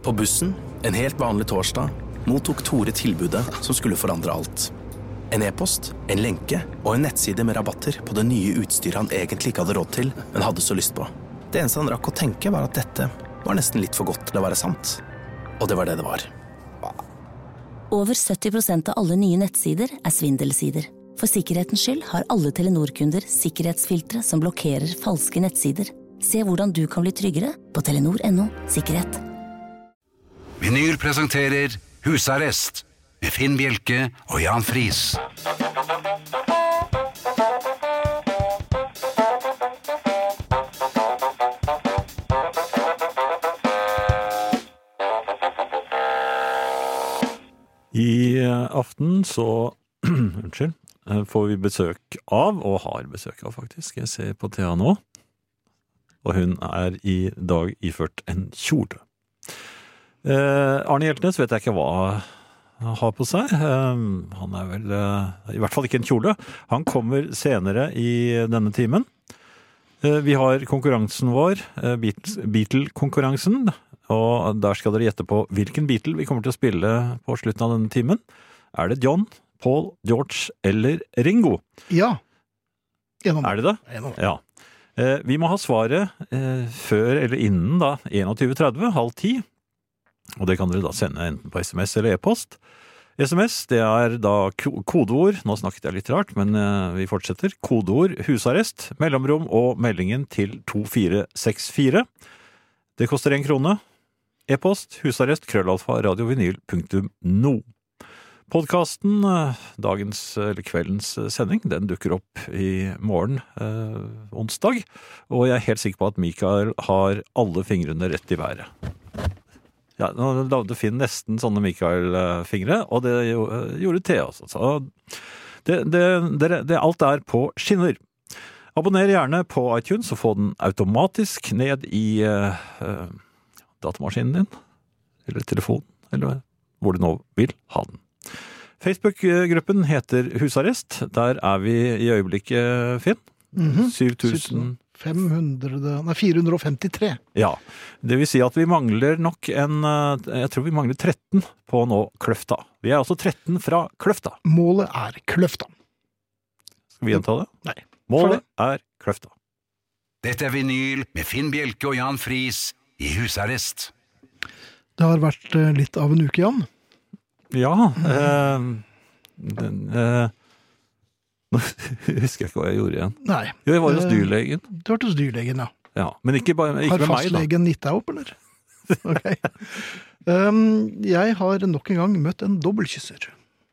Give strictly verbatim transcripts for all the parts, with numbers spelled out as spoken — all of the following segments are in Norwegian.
På bussen, en helt vanlig torsdag, mottok Tore tilbudet som skulle forandre alt. En e-post, en lenke og en nettside med rabatter på det nye utstyret han egentlig ikke hadde råd til, men hadde så lyst på. Det eneste han rakk å tenke var at dette var nesten litt for godt til å være sant. Og det var det det var. Over sytti prosent av alle nye nettsider er svindelsider. For sikkerhetens skyld har alle Telenor-kunder sikkerhetsfiltre som blokkerer falske nettsider. Se hvordan du kan bli tryggere på telenor punktum no sikkerhet. Vinyl presenterer Husarrest med Finn Bjelke og Jan Friis. I aften så unnskyld, får vi besøk av, og har besøk av faktisk. Jeg ser på Thea nå, og hun er i dag iført en kjole. Eh, Arne Hjeltnes vet jeg ikke hva han har på seg. Eh, han er vel eh, i hvert fall ikke en kjole. Han kommer senere i denne timen. Eh, vi har konkurransen vår, eh, Beatle-konkurransen, og der skal dere gjette på hvilken Beatle vi kommer til å spille på slutten av denne timen. Er det John, Paul, George eller Ringo? Ja. Gjennom. Er det det? Gjennom. Ja. Eh, vi må ha svaret eh, før eller innen da tjueen tretti, halv ti. Og det kan dere da sende enten på sms eller e-post. Sms, det er da kodeord, nå snakket jeg litt rart, men eh, vi fortsetter. Kodeord husarrest, mellomrom og meldingen til to fire seks fire. Det koster en krone. E-post, husarrest, krøllalfa, radiovinyl punktum no. Podcasten, dagens eller kveldens sending, den dukker opp i morgen, eh, onsdag, og jeg er helt sikker på at Mikael har alle fingrene rett i været. Ja, nå lagde Finn nesten sånne Mikael-fingre, og det gjorde Thea også. Så det, det, det, det, alt er på skinner. Abonner gjerne på iTunes og få den automatisk ned i uh, datamaskinen din, eller telefonen, eller hvor du nå vil ha den. Facebook-gruppen heter Husarrest. Der er vi i øyeblikket, Finn. Mm-hmm. syv tusen fem hundre, nei, fire hundre femtitre. Ja, det vil si at vi mangler nok en, jeg tror vi mangler tretten på nå Kløfta. Vi er altså tretten fra Kløfta. Målet er Kløfta. Skal vi gjenta det? Nei. Målet er Kløfta. Dette er Vinyl med Finn Bjelke og Jan Friis i Husarrest. Det har vært litt av en uke, Jan. Ja, eh, den, eh, nå husker jeg ikke hva jeg gjorde igjen. Nei. Jo, jeg var hos dyrlegen. Du var hos dyrlegen, ja. Ja, men ikke, bare, ikke med meg da. Har fastlegen gitt deg opp, eller? Ok. Um, jeg har nok en gang møtt en dobbeltkysser.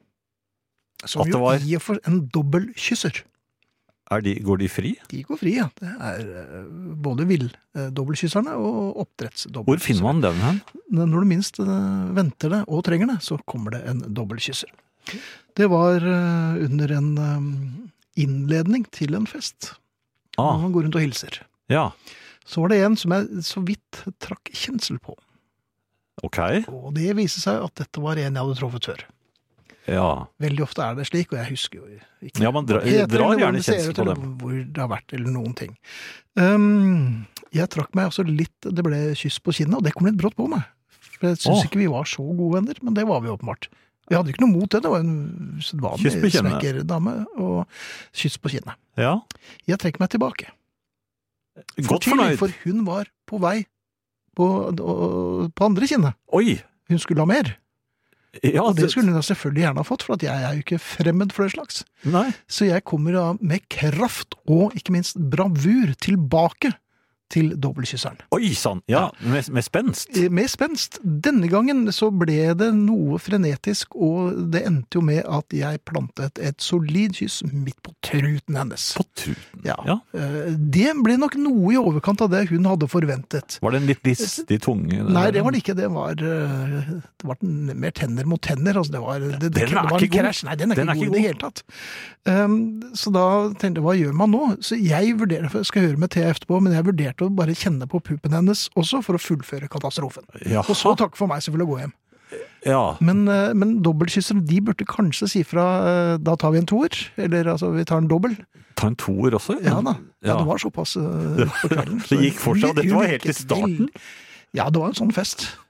Som At det jo var- gir for en dobbeltkysser. Er de, går de fri? De går fri, ja. Det er uh, både vill-dobbeltkysserne og oppdrettsdobbeltkysserne. Hvor finner man den hen? Når du minst uh, venter det og trenger det, så kommer det en dobbeltkysser. Det var uh, under en um, innledning til en fest. Ah. Man går rundt og hilser. Ja, Så var det en som jeg så vidt trakk kjensel på. ok. Og det viser seg at dette var en jeg hadde truffet før. Ja, Veldig ofte er det slik, og jeg husker jo ikke ja man dra, hva det heter, drar eller gjerne hvordan det ser kjensel ut, på eller dem. hvor det har vært, eller noen ting. Um, jeg trakk meg også litt, det ble kyss på kinnet, og det kom litt brått på meg. For jeg synes Åh. ikke vi var så gode venner, men det var vi åpenbart. Vi hadde ikke noe mot det, det var en Kyss på sedvanlig kinnet. svekkerdame, og kyss på kinnet. Ja, Jeg trekker meg tilbake. godt tidlig, fornøyd. For hun var på vei på, på andre kinnet. Oi, Hun skulle ha mer. ja, Og det skulle hun da selvfølgelig gjerne ha fått, for at jeg er jo ikke fremmed for det slags. Nei, Så jeg kommer da med kraft og ikke minst bravur tilbake til dobbeltkysseren. oi sann, ja, med, med spenst. Med spenst. Denne gangen så ble det noe frenetisk, og det endte jo med at jeg plantet et solid kyss midt på truten hennes. På truten, Ja. ja. Eh, Det ble nok noe i overkant av det hun hadde forventet. Var det en litt listig tunge? Nei, det var det ikke. Det var, eh, det var den- mer tenner mot tenner. Altså det var, det, det, Den er det var ikke en god. krasj. Nei, den er Den ikke er god ikke i det hele tatt. Um, så da tenkte jeg, hva gjør man nå? Så jeg vurderer, for jeg skal høre med Thea etterpå, men jeg vurderte å bare kjenne på puppen hennes også for å fullføre katastrofen. Jaha. Og så takke for meg selvfølgelig å gå hjem. Ja, Men, eh, men dobbeltkyssere, de burde kanskje si fra, eh, da tar vi en toer, eller altså vi tar en dobbel. ta en toer også? Ja da, ja, Ja. det var såpass eh, på kvelden. Det gikk for seg, og dette Hun var helt i virket starten. vel- Ja, det var en sånn fest.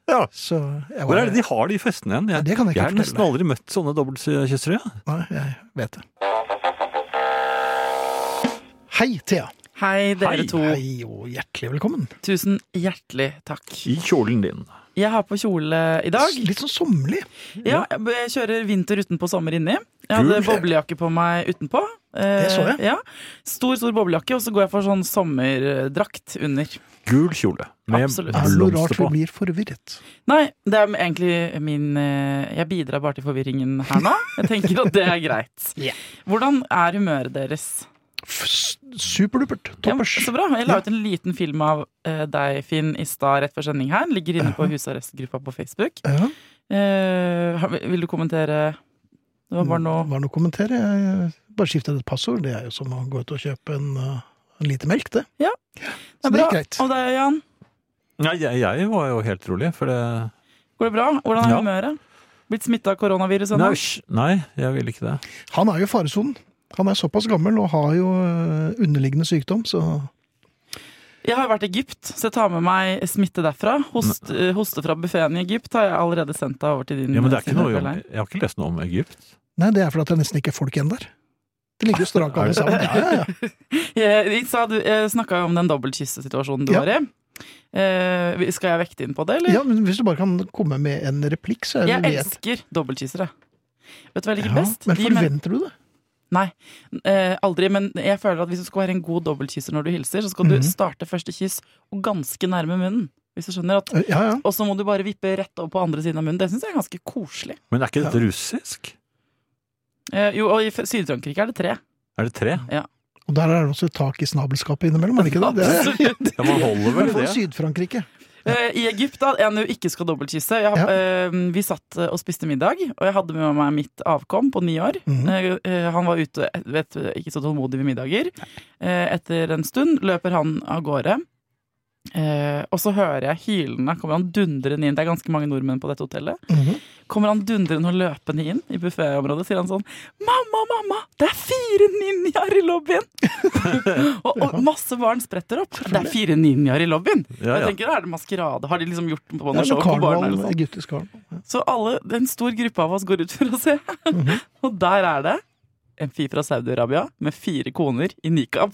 Ja. Så jeg Hvor var, er det de har de festene igjen? Jeg, Det kan jeg ikke jeg har nesten fortelle. aldri møtt sånne dobbeltkyssere. Ja. Nei, jeg vet det. Hei, Thea. Hei, dere Hei, to. Hei og hjertelig velkommen. Tusen hjertelig takk. I kjolen din. Jeg har på kjole i dag. Litt sånn sommerlig. Ja, jeg kjører vinter utenpå, sommer inni. Jeg hadde Kult. boblejakke på meg utenpå. Det så jeg. Ja. Stor, stor boblejakke, og så går jeg for sånn sommerdrakt under. Gul kjole med Absolutt. Er det noe rart blomster vi på. blir forvirret? Nei, det er egentlig min eh, Jeg bidrar bare til forvirringen her nå. Jeg tenker at det er greit. Ja. Hvordan er humøret deres? F- Superdupert. Ja, Toppers. så bra. Jeg la ut en liten film av eh, deg, Finn, i stad rett før sending her. Ligger inne på husarrestgruppa på Facebook. Ja. Eh, har- vil du kommentere? Det var bare noe Var det noe å kommentere? Jeg bare skiftet et passord. Det er jo som å gå ut og kjøpe en, uh, en liter melk, det. Ja. Så det er greit. Og deg, Jan? Nei, jeg, jeg var jo helt rolig, for det Går det bra? Hvordan er Ja. humøret? Blitt smittet av koronavirus Nei, ennå? hysj. Nei, jeg vil ikke det. Han er jo i faresonen. Han er såpass gammel og har jo uh, underliggende sykdom, så Jeg har vært i Egypt, så jeg tar med meg smitte derfra. Host, eh, hoste fra buffeten i Egypt har jeg allerede sendt deg over til din Ja, men det er ikke noe om, Sine. Jeg har ikke lest noe om Egypt. Nei, det er fordi at det nesten ikke er folk igjen der. Det ligger jo strak alle sammen. Ja, ja, ja. Jeg, jeg, sa, du, jeg snakket jo om den dobbeltkyssesituasjonen du Ja. var i. Eh, skal jeg vekte inn på det, eller? Ja, men hvis du bare kan komme med en replikk, så er Jeg det elsker dobbeltkyssere. Vet du hva jeg liker Ja, best? men De med- forventer du det? Nei, eh, aldri, men jeg føler at hvis du skal være en god dobbeltkysser når du hilser, så skal Mhm. du starte første kyss og ganske nærme munnen. Hvis du skjønner at Ja, ja. Og så må du bare vippe rett over på andre siden av munnen. Det syns jeg er ganske koselig. Men er ikke dette russisk? Eh, jo, og i F- Syd-Frankrike er det tre. Er det tre? Og der er det også et tak i snabelskapet innimellom, er det ikke det? det er, Ja, man holder vel I hvert fall det. Syd-Frankrike. Eh, I Egypt, da, en du ikke skal dobbeltkysse. Jeg, Ja. eh, vi satt eh, og spiste middag, og jeg hadde med meg mitt avkom på ni år. Mhm. Eh, eh, han var ute, vet, ikke så tålmodig ved middager. Eh, etter en stund løper han av gårde. Eh, og så hører jeg hylende, kommer han dundrende inn. Det er ganske mange nordmenn på dette hotellet. Mhm. Kommer han dundrende og løpende inn i buffetområdet, sier han sånn: Mamma, mamma, det er fire ninjaer i lobbyen! og, og masse barn spretter opp. Det er fire ninjaer i lobbyen! Ja, Jeg ja. tenker, er det maskerade? Har de liksom gjort på Det noe er show sånn på barna? karneval, Eller sånn? egyptisk karneval. Ja. Så alle, en stor gruppe av oss går ut for å se. Mhm. Og der er det en fyr fra Saudi-Arabia med fire koner i nikab.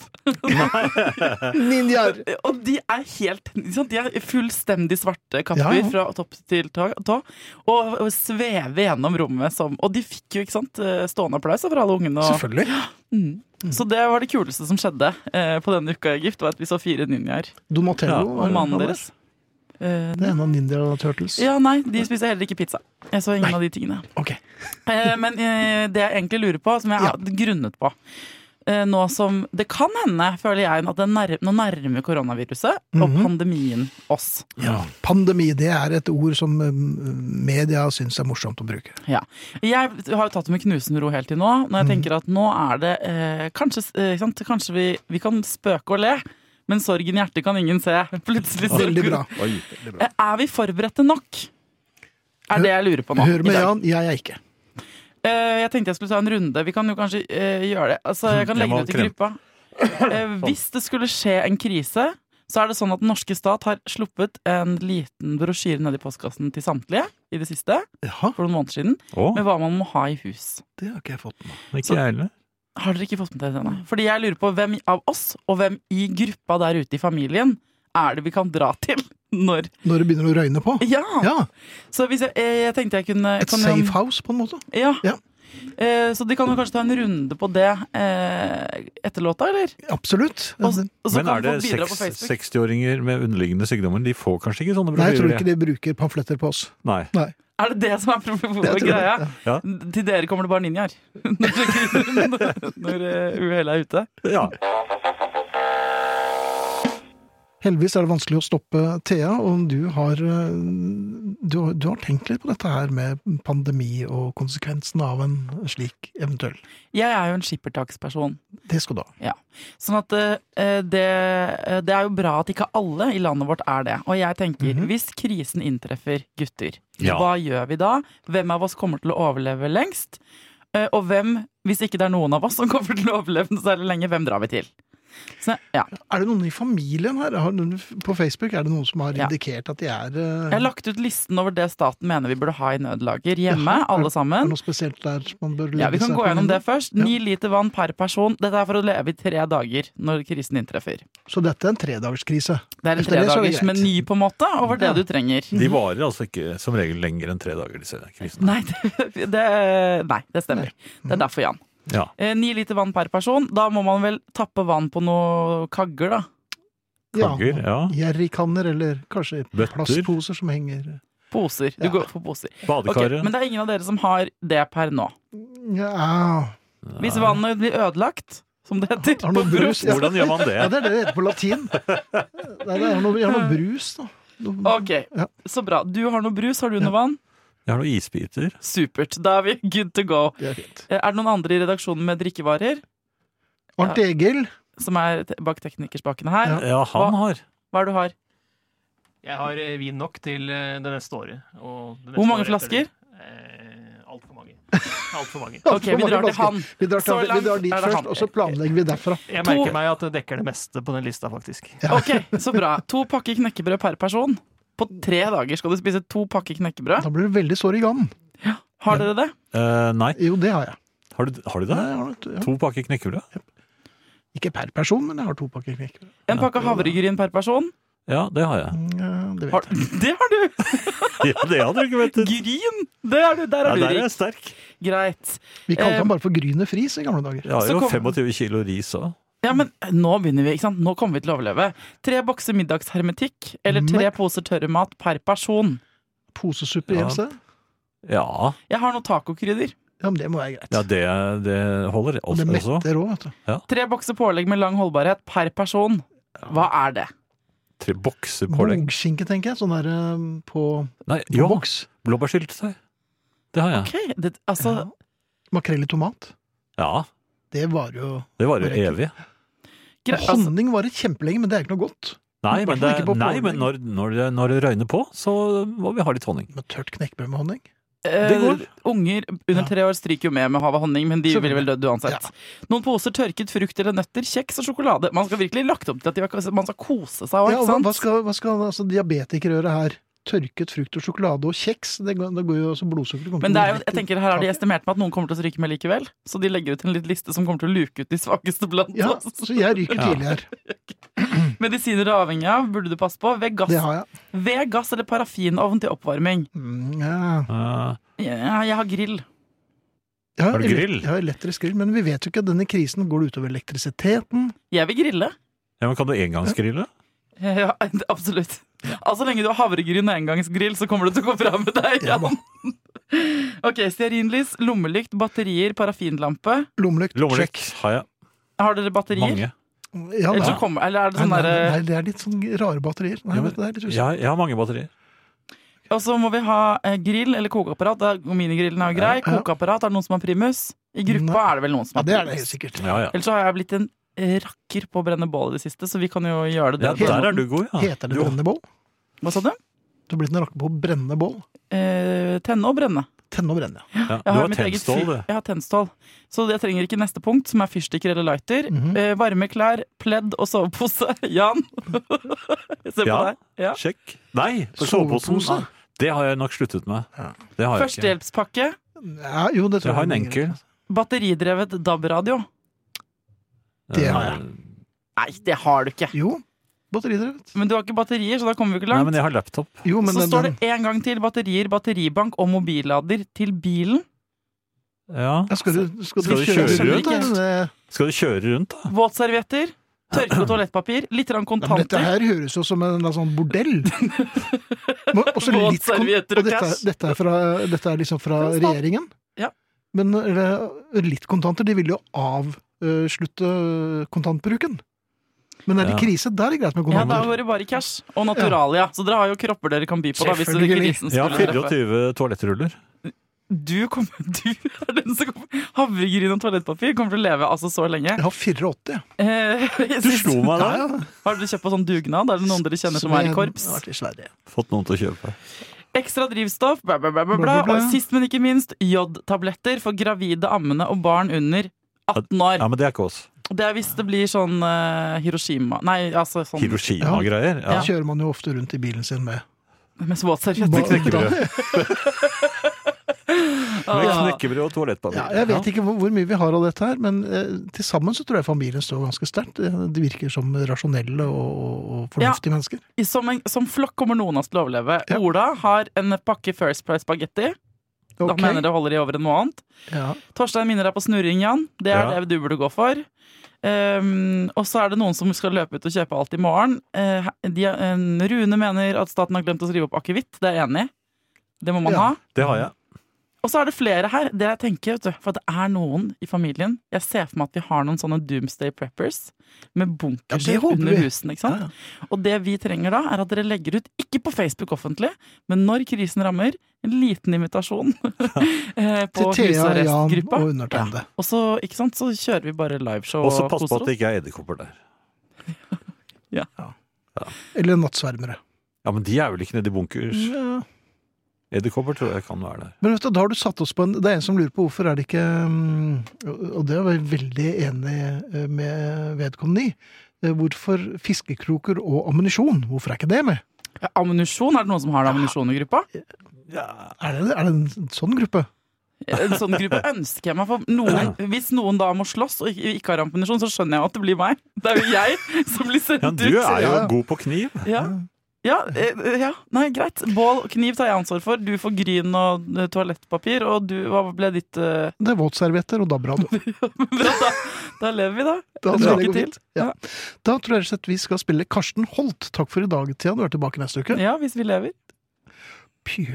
Ninjaer! Og de er helt ikke sant? De er fullstendig svarte kapper Ja, ja. fra topp til tå, tå og, og svever gjennom rommet som Og de fikk jo ikke sant, stående applaus for alle ungene. Og, Selvfølgelig. mm. Så det var det kuleste som skjedde eh, på denne uka i Egypt, var at vi så fire ninjaer. Donatello. Ja, Og mannen han er- deres. Eh, Det er en av Ninja Turtles. ja, nei, de spiser heller ikke pizza. Jeg så ingen Nei. av de tingene. Ok. Eh, men eh, det jeg egentlig lurer på, som jeg Ja. har grunnet på eh, nå som Det kan hende, føler jeg, at det nær, nå nærmer koronaviruset og Mhm. pandemien oss. Ja. Pandemi, det er et ord som um, media syns er morsomt å bruke. Ja. Jeg har jo tatt det med knusende ro helt til nå. Når jeg Mhm. tenker at nå er det eh, Kanskje, eh, ikke sant? Kanskje vi, vi kan spøke og le, men sorgen i hjertet kan ingen se. Plutselig så- Veldig bra. Oi. Eh, Er vi forberedte nok? Er det jeg lurer på nå. Hør i med dag. Jan, jeg er ikke. Eh, Jeg tenkte jeg skulle ta en runde. Vi kan jo kanskje eh, gjøre det. Altså, jeg kan Jeg legge må det ut i krem- gruppa. Eh, hvis det skulle skje en krise, så er det sånn at den norske stat har sluppet en liten brosjyre ned i postkassen til samtlige i det siste, Jaha, for noen måneder siden, Å, med hva man må ha i hus. det har ikke jeg fått med meg. ikke jeg heller. Har dere ikke fått med dere det? Nei? Fordi jeg lurer på hvem av oss, og hvem i gruppa der ute i familien, er det vi kan dra til når Når det begynner å røyne på. Ja! Ja, Så hvis jeg, jeg, jeg tenkte jeg kunne et kan jo- safe house, på en måte. Ja. Ja. Eh, så de kan jo kanskje ta en runde på det eh, etter låta, eller? Absolutt. Og, og så Men kan er vi det få bidra på seks- Facebook. sekstiåringer med underliggende sykdommer? De får kanskje ikke sånne Nei, jeg tror brosjyrer? ikke de bruker pamfletter på oss. Nei. Nei. Er det det som er problemet? Jeg tror det, Greia? ja. Til dere kommer det bare ninjaer. når når uh, uhellet er ute. Ja. Heldigvis er det vanskelig å stoppe Thea, og du har, eh, du, har- du har tenkt litt på dette her med pandemi og konsekvensen av en slik eventuell. Jeg er jo en skippertaksperson. Det skal du ha. Sånn at eh, det, det er jo bra at ikke alle i landet vårt er det. Og jeg tenker, Mhm. hvis krisen inntreffer gutter, Ja. hva gjør vi da? Hvem av oss kommer til å overleve lengst? Eh, og hvem, hvis ikke det er noen av oss som kommer til å overleve så særlig lenge, hvem drar vi til? Så, ja. Er det noen i familien her? Har noen, på Facebook er det noen som har Ja. indikert at de er uh, Jeg har lagt ut listen over det staten mener vi burde ha i nødlager hjemme, Jaha, alle Er det sammen. noe spesielt der man bør legge Ja, Vi kan seg gå på gjennom minnet? det først. Ni liter vann per person. Dette er for å leve i tre dager når krisen inntreffer. Så dette er en tredagersskrise. Det er en Etter det så er det tredagers greit. meny på en måte over det Ja. du trenger. De varer altså ikke som regel lenger enn tre dager, disse krisene. Nei, det, det, nei, det stemmer. Det er derfor, Jan. Ja. Eh, Ni liter vann per person. Da må man vel tappe vann på noe kagger, da. Kagger, ja. Jerrykanner eller kanskje Bøtter. plastposer som henger. Poser. Du Ja. går for poser. Ok, Badekaret. men det er ingen av dere som har det per nå. Ja, Hvis vannet blir ødelagt, som det heter har noe på brus. Ja. Hvordan gjør man det? Ja, det er det det heter på latin. Nei, det er noe, jeg har noe brus, da. Noe, Ok, Ja. så bra. Du har noe brus, har du Ja. noe vann? Jeg har noen isbiter. Supert. Da er vi good to go. det er fint. Eh, Er det noen andre i redaksjonen med drikkevarer? Arnt Egil. Som er te- bak teknikerspakene her? Ja. Ja, han Hva- har. Hva er det du har? Jeg har eh, vin nok til eh, det neste året. Og det neste Hvor mange året etter flasker? det. Eh, Altfor mange. Altfor mange. Ok, vi drar til han. Vi drar, til, Så vi langt drar dit er det først, han. og så planlegger vi derfra. Jeg To- merker meg at det dekker det meste på den lista, faktisk. Ok, så bra. To pakker knekkebrød per person. På tre dager skal du spise to pakker knekkebrød. Da blir du veldig sår i gang. Har dere det? Eh, nei, Jo, det har jeg. har du, har du det? Nei, jeg har det, ja. To pakker knekkebrød? Ikke per person, men jeg har to pakker knekkebrød. En pakke havregryn per person? Ja, det har jeg. Ja, det Har, vet jeg. det har du! Ja, det hadde du ikke ventet. Gryn! Det er du, der Ja, er du der er rik. jeg sterk. Greit. Vi kalte Eh, han bare for Gryne Fris i gamle dager. Jeg har Så jo kom- tjuefem kilo ris òg. Ja, men nå begynner vi, ikke sant? Nå kommer vi til å overleve. Tre bokser middagshermetikk, eller tre Men- poser tørremat per person. Posesuppe Ja. hjemse. Ja, Jeg har noe tacokrydder. Ja, men det må være greit. ja det, det holder Og det også. metter òg, vet du. Tre bokser pålegg med lang holdbarhet per person. Hva er det? Tre bokser pålegg. Bogskinke, tenker jeg. Sånn der eh, på, Nei, på jo, boks. blåbærsyltetøy. Det har jeg. Ok, det, altså Ja. Makrell i tomat. Ja, Det var jo det varer Korrekt. evig. gre- altså, Honning varer kjempelenge, men det er ikke noe godt. Nei, I hvert men, fall det, ikke på nei, pålegg. men når, når, det, når det røyner på, så må vi ha litt honning. Med tørt knekkebrød med honning. eh, det går. Unger under Ja. tre år stryker jo med med hav og honning, men de Så- ville vel dødd uansett. Ja. Noen poser tørket frukt eller nøtter, kjeks og sjokolade. Man skal virkelig lagt opp til at de, man skal kose seg òg, Ja, ikke hva, sant? hva skal, hva skal altså, diabetikere gjøre her? Tørket frukt og sjokolade og kjeks? Det går, det går jo også blodsukker. kommer Men til det å er gå jo, rett jeg i tenker her har de taket. estimert med at noen kommer til å stryke med likevel. Så de legger ut en litt liste som kommer til å luke ut de svakeste blant Ja, oss. så jeg ryker Ja. tidlig her. Medisiner du er avhengig av, burde du passe på. Ved gass, Det har jeg. ved gass eller parafinovn til oppvarming. Mm, ja. Uh, Ja, jeg har grill. Jeg Har du elek- grill? Jeg har elektrisk grill, men vi vet jo ikke at denne krisen går det utover elektrisiteten. Jeg vil grille. ja, men kan du engangsgrille? Ja, absolutt. Altså, så lenge du har havregryn og engangsgrill, så kommer det til å gå bra med deg. Ja, da. Ok, stearinlys, lommelykt, batterier, parafinlampe. Lommelykt, Lommelykt check. har jeg. Har dere batterier? Mange. Ja, Eller, nei. så kommer, eller er det Nei, sånn nei, derre nei, det er litt sånn rare batterier. Nei, Ja, men- vet du, det er litt usikker. Jeg, jeg har mange batterier. Og så må vi ha eh, grill eller kokeapparat. Da- Minigrillen er jo grei. Ja, ja. Kokeapparat, er det noen som har primus? I gruppa Nei. er det vel noen som Ja, har det er det primus. helt sikkert. Ja, ja. Ellers så har jeg blitt en eh, rakker på å brenne bål i det siste, så vi kan jo gjøre det. ja den der er måten. du god, ja. Heter det Jo. brennende bål? Hva sa du? Du har blitt en rakker på å brenne bål. Eh, tenne og brenne. Tenne og brenne, ja. Ja, du Jeg har mitt eget tennstål, fyr- du. Jeg har tennstål. Så jeg trenger ikke neste punkt, som er fyrstikker eller lighter. Mhm. eh, varme klær, pledd og sovepose. Jan? Se på Ja. deg. Ja. Sjekk. Nei, Sovepose? soveposen. nei, Det har jeg nok sluttet med. Ja. Det har jeg ikke. Førstehjelpspakke. Ja, jo, det tror Jeg har en er enkel. Batteridrevet D A B-radio. Det har jeg. Nei, det har du ikke. Jo, batteridrevet. Men du har ikke batterier, så da kommer vi ikke Nei, langt. men jeg har laptop. Jo, men Så den, står den, det en gang til batterier, batteribank og mobillader til bilen. Ja. ja, skal du, skal du Skal du kjøre kjøre rundt? rundt? da? Det- Skal du kjøre rundt, da? Våtservietter, tørke og toalettpapir, litt grann Ja, men dette kontanter. her høres jo som en sånn bordell. Men også litt kon- Våtservietter og og dette, cash. dette, er fra, dette er liksom fra Fra staten. regjeringen. Ja. Men eh, litt kontanter, de vil jo avslutte kontantbruken. Men er det Ja. krise, da er det greit med Ja, da kontanter. går det bare i cash. Og Naturalia. Så dere har jo kropper dere kan by på, da, hvis dere Selvfølgelig. krisen Jeg har skulle treffe. fireogtyve toalettruller. Du, kommer, du er den som kommer Havregryn og toalettpapir kommer til å leve altså så lenge. Jeg har åttifire. Eh, jeg Du synes- slo meg Ja, da. ja. Har dere kjøpt på sånn dugnad? Er det noen dere kjenner som er i korps? Jeg har vært i Sverige. Fått noen til å kjøpe. Ekstra drivstoff, bla, bla, bla, bla, Bla, bla, bla. bla. Og sist, men ikke minst, jodtabletter for gravide, ammende og barn under atten år. Ja, men det er ikke oss. Det er hvis det blir sånn uh, Hiroshima Nei, altså sånn Hiroshima-greier. Da Ja. kjører man jo ofte rundt i bilen sin med med våtservietter. Knekkebrød. Ah. Med knekkebrød og toalettpapir. Ja, jeg vet ikke hvor, hvor mye vi har av dette her, men eh, til sammen så tror jeg familien står ganske sterkt. De virker som rasjonelle og, og fornuftige Ja. mennesker. Som, en, som flokk kommer noen av oss til å overleve. Ja. Ola har en pakke First Price spagetti. Da Ok. mener det holder i over en måned. Ja. Torstein minner deg på snurring, Jan. Det er Ja. det du burde gå for. Um, og så er det noen som skal løpe ut og kjøpe alt i morgen. Uh, de, uh, Rune mener at staten har glemt å skrive opp akevitt. Det er jeg enig i. Det må man Ja. ha. Det har jeg. Og så er det flere her. Det jeg tenker, vet du, for at det er noen i familien. Jeg ser for meg at vi har noen sånne doomsday preppers med Ja, bunkerser det håper under vi. husene. Ikke sant? Ja, ja. Og det vi trenger da, er at dere legger ut, ikke på Facebook offentlig, men når krisen rammer, en liten invitasjon eh, på Til Thea, Jan husarrestgruppa. og undertegnede. Og så, ikke sant, så kjører vi bare liveshow Og så og pass på koser at det oss. ikke er edderkopper der. Eller nattsvermere. Ja, men de er vel ikke nede i bunkers. Ja. Edderkopper tror jeg kan være der. Men vet du, da har du satt oss på en Det er en som lurer på hvorfor er det ikke mm, Og det er jeg veldig enig eh, med vedkommende i. Eh, Hvorfor fiskekroker og ammunisjon? Hvorfor er ikke det med? Ja, ammunisjon, er det noen som har ammunisjon i gruppa? Er det, er det en sånn gruppe? En sånn gruppe ønsker jeg meg for noen. Hvis noen da må slåss og ikke, ikke har ammunisjon, så skjønner jeg at det blir meg. Det er jo jeg som blir sendt Ja, ut. du er jo Ja, ja. god på kniv. Ja. Ja, eh, ja, nei, greit. Bål og kniv tar jeg ansvar for. Du får gryn og eh, toalettpapir. Og du, hva ble ditt eh, Det er våtservietter og DAB-radio. Bra, da, da lever vi, da. Da tror jeg det Lykke går til. fint. Ja. Da tror jeg at vi skal spille Karsten Holt. Takk for i dag, Thea. Du er tilbake neste uke. Ja, hvis vi lever. Py.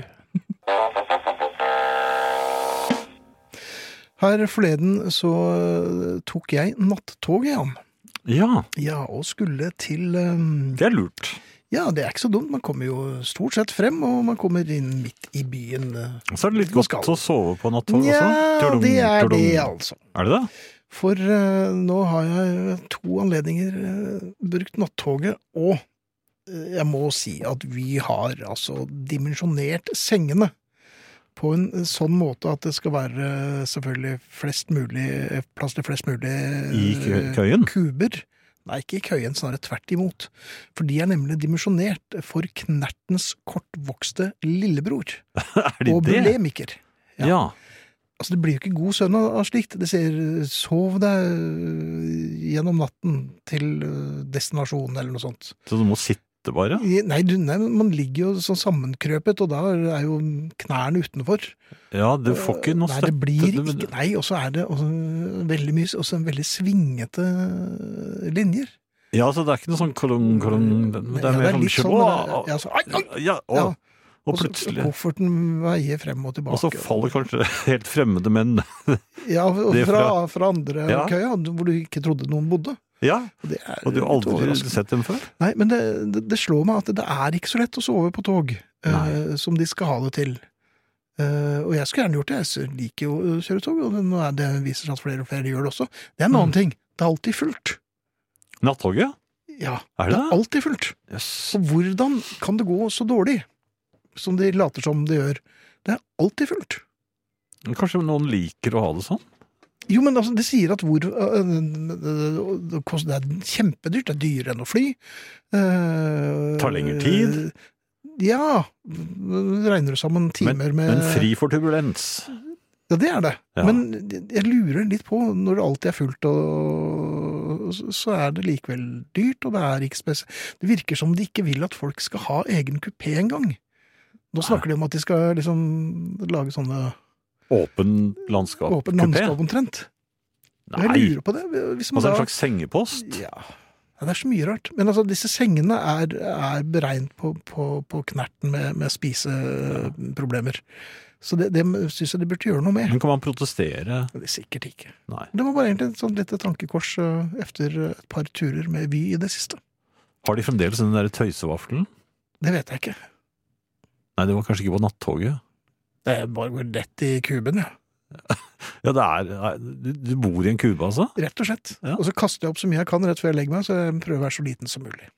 Her forleden så tok jeg nattoget, Jan. Ja, Ja, og skulle til um, det er lurt. Ja, det er ikke så dumt. Man kommer jo stort sett frem, og man kommer inn midt i byen. eh, Så er det litt Man godt skal. å sove på nattog også. Ja, Tudum, det er tudum. det, altså. Er det det? For eh, nå har jeg to anledninger eh, brukt nattoget, og eh, jeg må si at vi har altså dimensjonert sengene på en sånn måte at det skal være eh, selvfølgelig flest mulig, plass til flest mulig I kø- eh, køyen? kuber. Nei, ikke i køyen, snarere tvert imot. For de er nemlig dimensjonert for knertens kortvokste lillebror. Er de Og det? bulemiker. Ja. Ja. Altså, det blir jo ikke god søvn av av slikt. Det sier sov deg øh, gjennom natten til øh, destinasjonen, eller noe sånt. Så du må sitte bare? I- Nei, du, nei, man ligger jo sånn sammenkrøpet, og da er jo knærne utenfor. Ja, du får ikke noe Nei, støtte. det blir Du- ikke Nei, og så er det også veldig mye også en veldig svingete linjer. Ja, så det er ikke noe sånn kolong, kolong Det Nei, er ja, mer sånn litt sånn, sjå- ja, så, ai, ai, Ja, å. ja. Og så plutselig kofferten veier frem og tilbake. Og så faller kanskje helt fremmede menn. Ja, og det fra, fra- fra andre Ja. køya, hvor du ikke trodde noen bodde. Ja, Og, det er og du har litt aldri overraskende. sett dem før? Nei, men det, det, det slår meg at det er ikke så lett å sove på tog, eh, Nei. som de skal ha det til. Eh, og jeg skulle gjerne gjort det, jeg liker jo å kjøre tog, og det, nå er det viser seg at flere og flere gjør det også. Det er en annen Mm. ting, det er alltid fullt. Nattoget? Ja, Er det det det? er alltid fullt. Jøss. Og hvordan kan det gå så dårlig, som de later som de gjør? Det er alltid fullt. Kanskje noen liker å ha det sånn? Jo, men altså, det sier at hvor øh, øh, det koster- det er kjempedyrt, det er dyrere enn å fly. Uh, Tar lengre tid. Ja, regner du sammen Men, timer med men fri for turbulens. Ja, det er det. Ja. Men jeg lurer litt på, når det alltid er fullt, og så er det likevel dyrt, og det er ikke spesielt. Det virker som de ikke vil at folk skal ha egen kupé engang. Nå snakker de om at de skal liksom lage sånne Åpen landskap. åpen Kupé? landskap omtrent. Jeg Nei, lurer på det. Hvis man altså en da- slags sengepost? Ja. Ja, det er så mye rart. Men altså, disse sengene er, er beregnet på, på, på knerten med, med spiseproblemer. Så det, det synes jeg de burde gjøre noe med. Men kan man protestere? Det er sikkert ikke. Nei. Det var bare egentlig et sånt lite tankekors eh, etter et par turer med Vy i det siste. Har de fremdeles den der tøysevaffelen? Det vet jeg ikke. Nei, det var kanskje ikke på nattoget. Det er bare går rett i kuben, ja. Ja, det er, nei, du, du bor i en kube, altså? Rett og slett. Ja. Og så kaster jeg opp så mye jeg kan rett før jeg legger meg, så jeg prøver å være så liten som mulig.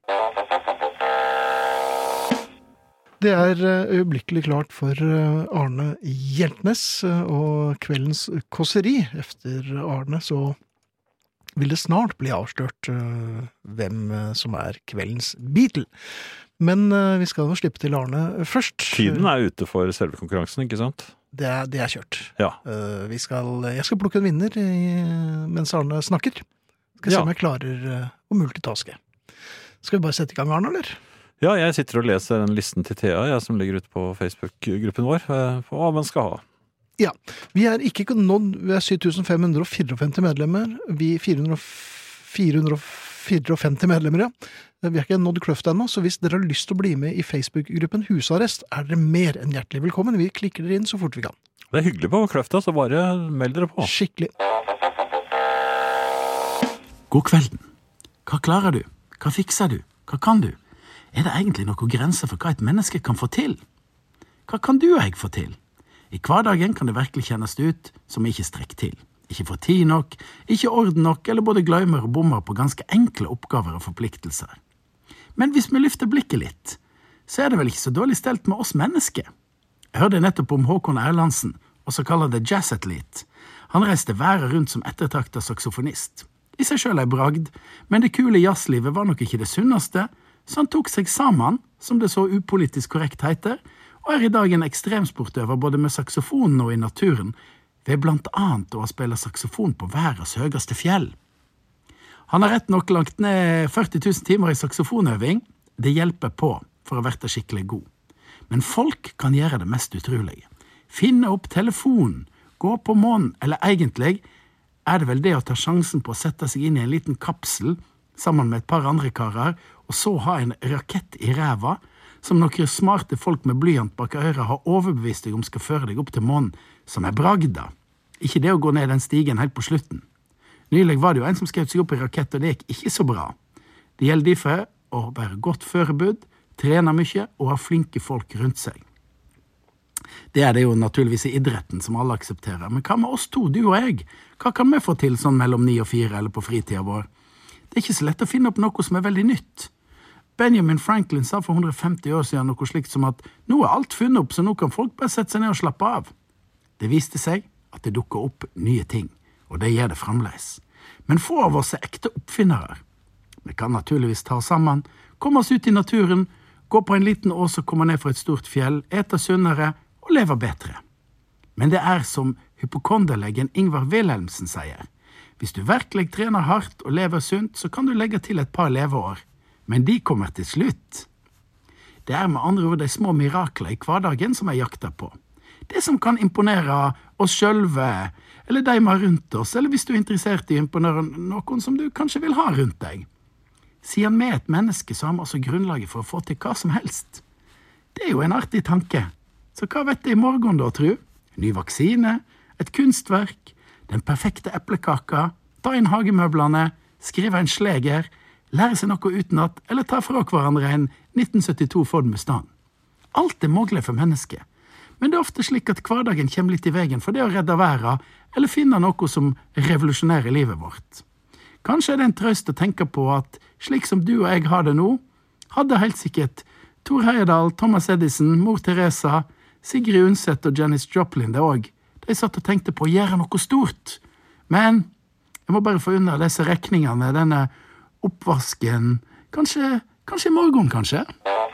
Det er eh, øyeblikkelig klart for eh, Arne Hjeltnes, eh, og kveldens kåseri. Efter Arne så vil det snart bli avslørt uh, hvem uh, som er kveldens Beatle. Men uh, vi skal jo slippe til Arne først. Tiden er ute for selve konkurransen, ikke sant? Det er, det er kjørt. Ja. Uh, vi skal, jeg skal plukke en vinner i, mens Arne snakker. Skal se Ja. om jeg klarer uh, å multitaske. Skal vi bare sette i gang, Arne, eller? Ja, jeg sitter og leser den listen til Thea, jeg som ligger ute på Facebook-gruppen vår, eh, på hva man skal ha. Ja, vi er ikke nådd, vi er syv tusen fem hundre og femtifire medlemmer, vi er fire hundre og femtifire medlemmer, ja. Vi har ikke nådd kløft ennå, så hvis dere har lyst til å bli med i Facebook-gruppen Husarrest, er dere mer enn hjertelig velkommen. Vi klikker dere inn så fort vi kan. Det er hyggelig på kløfta, så bare meld dere på. Skikkelig. God kvelden. Hva klarer du? Hva fikser du? Hva kan du? Er det egentlig noen grenser for hva et menneske kan få til? Hva kan du og jeg få til? I hverdagen kan det virkelig kjennes ut som ikke strekk til. Ikke får tid nok, ikke orden nok, eller både glemmer og bommer på ganske enkle oppgaver og forpliktelser. Men hvis vi lyfter blikket litt, så er det vel ikke så dårlig stelt med oss mennesker. Jeg hørte nettopp om Håkon Erlandsen, også kaller det jazz-athlete. Han reiste verden rundt som ettertraktet saksofonist. I seg selv er bragd, men det kule jazzlivet var nok ikke det sunneste, så han tok seg sammen, som det så upolitisk korrekt heter, og er i dag en ekstremsportøver både med saksofonen og i naturen, ved blant annet å spille saksofon på verdens høyeste fjell. Han har rett nok lagt ned førti tusen timer i saksofonøving. Det hjelper på for å være skikkelig god. Men folk kan gjøre det mest utrolige. Finne opp telefonen, gå på månen, eller egentlig er det vel det å ta sjansen på å sette seg inn i en liten kapsel sammen med et par andre karer, og så ha en rakett i ræva, som noen smarte folk med blyant bak øret har overbevist deg om skal føre deg opp til månen, som er bragda. Ikke det å gå ned den stigen helt på slutten. Nylig var det jo en som skjøt seg opp i rakett, og det gikk ikke så bra. Det gjelder derfor å være godt forberedt, trene mye og ha flinke folk rundt seg. Det er det jo naturligvis i idretten som alle aksepterer, men hva med oss to, du og jeg? Hva kan vi få til sånn mellom ni og fire eller på fritida vår? Det er ikke så lett å finne opp noe som er veldig nytt. Benjamin Franklin sa for hundre og femti år siden noe slikt som at nå er alt funnet opp, så nå kan folk bare sette seg ned og slappe av. Det viste seg at det dukker opp nye ting, og det gjør det fremdeles. Men få av oss er ekte oppfinnere. Vi kan naturligvis ta oss sammen, komme oss ut i naturen, gå på en liten ås og komme ned fra et stort fjell, ete sunnere og leve bedre. Men det er som hypokonderlegen Ingvar Wilhelmsen sier. Hvis du virkelig trener hardt og lever sunt, så kan du legge til et par leveår. Men de kommer til slutt. Det er med andre ord de små mirakler i hverdagen som jeg jakter på. Det som kan imponere oss sjølve, eller de vi har rundt oss, eller hvis du er interessert i å imponere noen som du kanskje vil ha rundt deg. Siden vi er et menneske, så har vi også grunnlaget for å få til hva som helst. Det er jo en artig tanke. Så hva vet jeg i morgen da, tru? Ny vaksine, et kunstverk, den perfekte eplekaka, ta inn hagemøblene, skrive en sleger, lære seg noe utenat, eller ta fra hverandre en nitten syttito Ford Mustang. Alt er mulig for mennesket. Men det er ofte slik at hverdagen kommer litt i veien for det å redde verden, eller finne noe som revolusjonerer livet vårt. Kanskje er det en trøst å tenke på at, slik som du og jeg har det nå, hadde helt sikkert Thor Heyerdahl, Thomas Edison, mor Teresa, Sigrid Undset og Janis Joplin det også. De satt og tenkte på å gjøre noe stort. Men jeg må bare få unna disse rekningene, denne oppvasken, kanskje, kanskje i morgen, kanskje?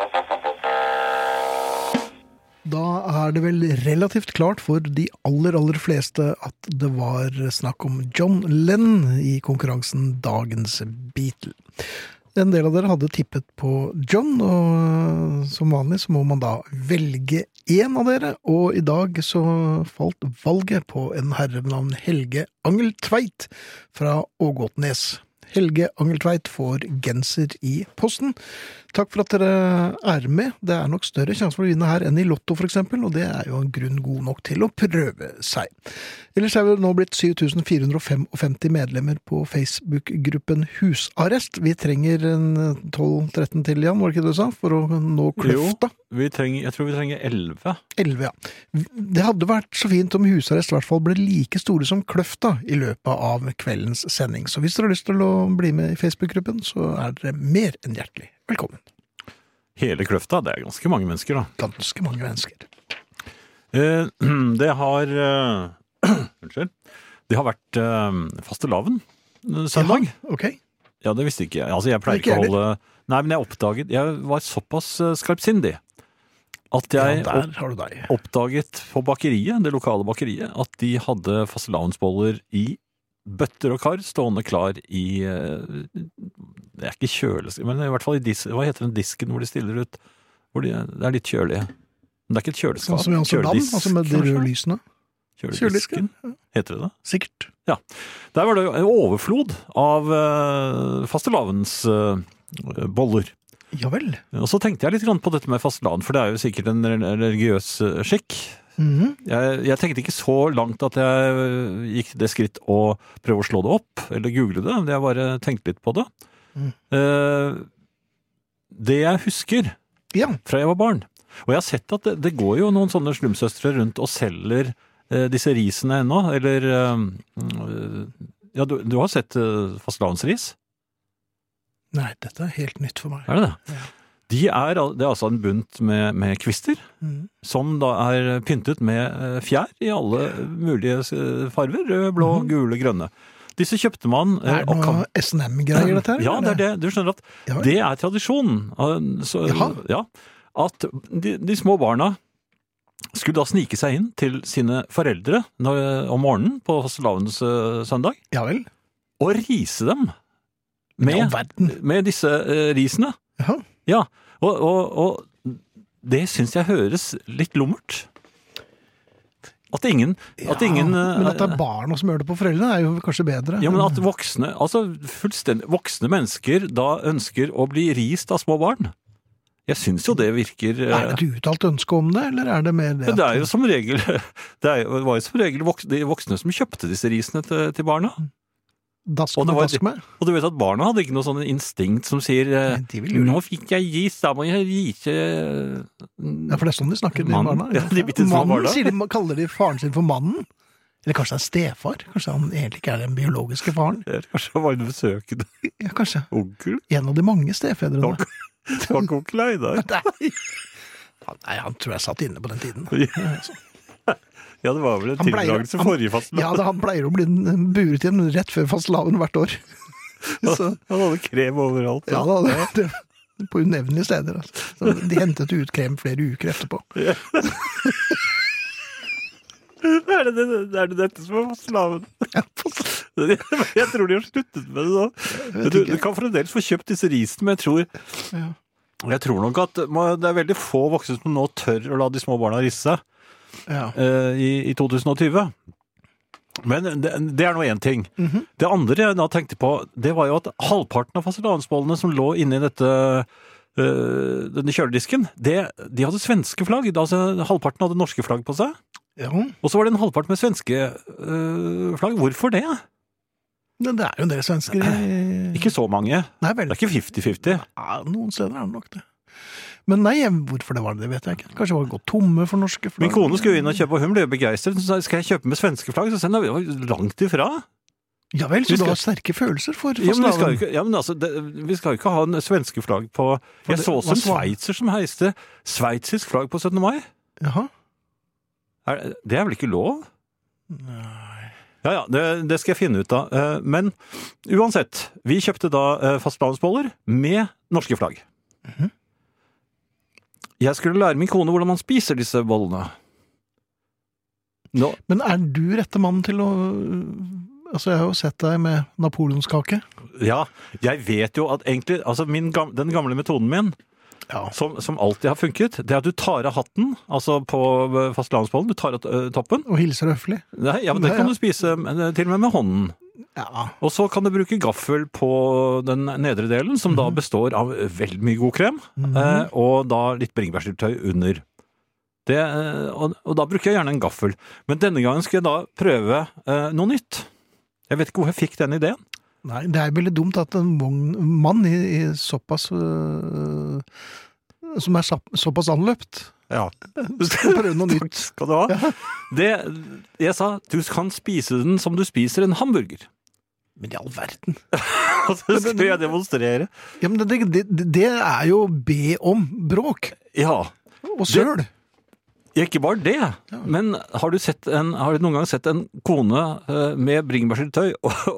Da er det vel relativt klart for de aller, aller fleste at det var snakk om John Lennon i konkurransen Dagens Beatle. En del av dere hadde tippet på John, og som vanlig så må man da velge en av dere, og i dag så falt valget på en herre ved navn Helge Angeltveit fra Ågotnes. Helge Angeltveit får genser i posten. Takk for at dere er med. Det er nok større sjanse for å vinne her enn i Lotto for eksempel, og det er jo en grunn god nok til å prøve seg. Ellers er vi nå blitt syv tusen fire hundre og femtifem medlemmer på Facebook-gruppen Husarrest. Vi trenger tolv tretten til, Jan, var det ikke det du sa, for å nå kløfta? Jo, vi trenger, jeg tror vi trenger elleve. elleve, ja. Det hadde vært så fint om Husarrest i hvert fall ble like store som kløfta i løpet av kveldens sending. Så hvis dere har lyst til å bli med i Facebook-gruppen, så er dere mer enn hjertelig velkommen. Hele kløfta, det er ganske mange mennesker da. Ganske mange mennesker. Eh, det har... Uh, unnskyld. Det har vært uh, fastelavn søndag. Jaha, ok. Ja, det visste ikke jeg. Altså, jeg pleier Ikke ikke å heller. holde... Nei, men jeg oppdaget... Jeg var såpass eh, skarpsindig at jeg Ja, der har du deg. opp, oppdaget på bakeriet, det lokale bakeriet, at de hadde fastelavnsboller i bøtter og kar stående klar i... eh, Det er ikke kjøles... Men i hvert fall i dis, hva heter den disken hvor de stiller ut? Hvor de, det er litt kjølige. Men det er ikke et kjøleskap. Sånn som i Amsterdam, Kjøledisk, altså med de kanskje? røde lysene. Kjøledisken, heter det det? Sikkert. Der var det en overflod av uh, fastelavnsboller. Ja vel. Og så tenkte jeg litt grann på dette med fastelavn, for det er jo sikkert en religiøs eh, skikk. Mhm. Jeg, jeg tenkte ikke så langt at jeg gikk det skritt å prøve å slå det opp, eller google det, men jeg bare tenkte litt på det. Mm. Eh, det jeg husker Ja. fra jeg var barn, og jeg har sett at det, det går jo noen sånne slumsøstre rundt og selger eh, disse risene ennå, eller eh, ja, du, du har sett eh, fastelavnsris? Nei, dette er helt nytt for meg. Er det det? Ja. De er, al- det er altså en bunt med, med kvister, Mhm. som da er pyntet med eh, fjær i alle mulige eh, farver, rød, blå, gule, grønne. Disse kjøpte man... eh, Er det og kan- noe S and M-greier dette her? Ja, det er eller? det. Du skjønner at Ja, vel. det er tradisjonen. Eh, Så, Jaha. ja, at de, de små barna skulle da snike seg inn til sine foreldre når, om morgenen på fastelavns eh, søndag, Ja vel. og rise dem Men i all med, verden. med disse eh, risene. Jaha. Ja, og, og, og det syns jeg høres litt lummert. At ingen, at Ja, ingen men at det eh, er barna som gjør det på foreldrene, er jo kanskje bedre. ja, men at voksne, altså fullstendig voksne mennesker da ønsker å bli rist av små barn. Jeg syns jo det virker eh, Er det et uttalt ønske om det, eller er det mer det? Men det er jo som regel det, er jo, det var jo som regel voksne, de voksne som kjøpte disse risene til, til barna. Dask Og det med, var- dask med? Og du vet at barna hadde ikke noe sånn instinkt som sier eh, Nei, de vil jo- nå fikk jeg ris, da må jeg rise Ja, for det er sånn de snakker, de Mannen. barna. Ja, de bitte små Mannen, barna. sier de, kaller de faren sin for mannen? Eller kanskje det er stefar? Kanskje han egentlig ikke er den biologiske faren? Kanskje det var en besøkende Ja, kanskje. onkel? En av de mange stefedrene. Det var ikke onkel Einar. Nei. Han- Nei, han tror jeg satt inne på den tiden. Ja. Ja, det var vel en Han pleier- tildragelse han- forrige fastelavn. Ja, det, han pleier å bli buret igjen rett før fastelavn hvert år. Så, Han hadde krem overalt. ja da, det, det, på unevnelige steder. Altså. Så de hentet ut krem flere uker etterpå. Er det, det, er det dette som er fastelavn? Jeg tror de har sluttet med det nå. Du, du kan fremdeles få kjøpt disse risene, men jeg tror, Ja. jeg tror nok at det er veldig få voksne som nå tør å la de små barna risse seg Ja. eh, i, i to tusen og tjue. Men det, det er nå én ting. Mhm. Det andre jeg da tenkte på, det var jo at halvparten av fastelavnsbollene som lå inni dette øh, denne kjøledisken, det, de hadde svenske flagg. Altså, halvparten hadde norske flagg på seg. Ja, Og så var det en halvpart med svenske øh, flagg. Hvorfor det? men det er jo en del svensker i... Ikke så mange. Nei Det vel. er ikke fifty-fifty. Ja, noen steder er det nok det. Men nei, hvorfor det var det, det vet jeg ikke. Kanskje det var gått tomme for norske flagg. Min kone skulle inn og kjøpe, og hun ble jo begeistret. Så sa jeg, skal jeg kjøpe med svenske flagg? Så sa jeg, nei, det var langt ifra. Ja vel, så Vi du skal- har sterke følelser for Ja, men vi skal jo fastelavn. ikke, ja, men altså, det, vi skal jo ikke ha en svenske flagg på... Jeg det- så også hva en svar- sveitser som heiste sveitsisk flagg på syttende mai. Jaha. Er, det er vel ikke lov? Nei. Ja, ja, det, det skal jeg finne ut av. Eh, Men uansett, vi kjøpte da eh, fastelavnsboller med norske flagg. Mhm. Jeg skulle lære min kone hvordan man spiser disse bollene. Nå, Men er du rette mannen til å... Altså, jeg har jo sett deg med napoleonskake. ja, jeg vet jo at egentlig, altså min, gam- den gamle metoden min, Ja. som, som alltid har funket, det er at du tar av hatten, altså på eh, fastelavnsbollen, du tar av eh, toppen. Og hilser høflig. Nei, ja, men det Nei, kan ja. du spise eh, til og med med hånden. Ja. Og så kan du bruke gaffel på den nedre delen, som da består av veldig mye god krem, eh, og da litt bringebærsyltetøy under. Det, eh, og, og da bruker jeg gjerne en gaffel. Men denne gangen skal jeg da prøve eh, noe nytt. Jeg vet ikke hvor jeg fikk den ideen. Nei, det er veldig dumt at en vogn, mann i, i såpass øh, som er så, såpass anløpt Ja. skal prøve noe nytt. Skal du ha? Det, jeg sa, du kan spise den som du spiser en hamburger. Men i all verden. Og så skulle jeg demonstrere. Ja, men det, det, det, det er jo be om bråk Ja. og søl. Ikke bare det, men har du, sett en, har du noen gang sett en kone eh, med bringebærsyltetøy og, og,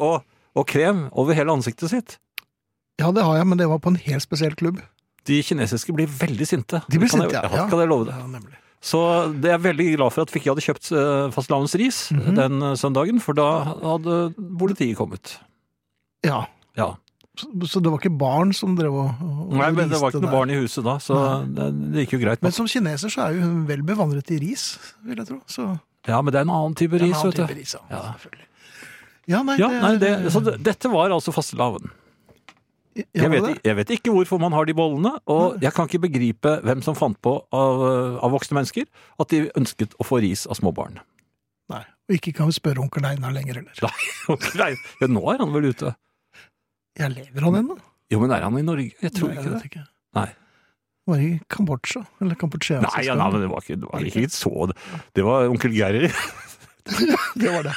og krem over hele ansiktet sitt. Ja, det har jeg, men det var på en helt spesiell klubb. De kinesiske blir veldig sinte. De blir Kan sinte, jeg, ja. ja. Kan jeg love det. Ja, nemlig. Så det er jeg veldig glad for at vi ikke hadde kjøpt uh, fastelavnsris Mhm. den uh, søndagen, for da hadde politiet kommet. Ja, Ja. så, så det var ikke barn som drev og, og Nei, men det var ikke riste noe der. barn i huset da, så det, det gikk jo greit. Men som kineser så er jo hun vel bevandret i ris, vil jeg tro. Så Ja, men det er en annen type det er en ris, annen vet du. type ris, ja. Ja. Selvfølgelig. Ja, nei, Ja, nei, det, det, så det, dette var altså fastelavn. ja, Jeg var vet, det? ikke- jeg vet ikke hvorfor man har de bollene, og jeg kan ikke begripe hvem som fant på av, av voksne mennesker at de ønsket å få ris av små barn. Nei, og ikke kan vi spørre onkel Einar lenger heller. Nei, ja, nå er han vel ute. Jeg lever han ennå? Jo, men er han i Norge? Jeg tror Nei, ikke jeg det. vet ikke. Nei. Var i Kambodsja, eller Kambodsja. Nei, ja, nei, men det var ikke, det var ikke så... Det var onkel Geir. Det var det.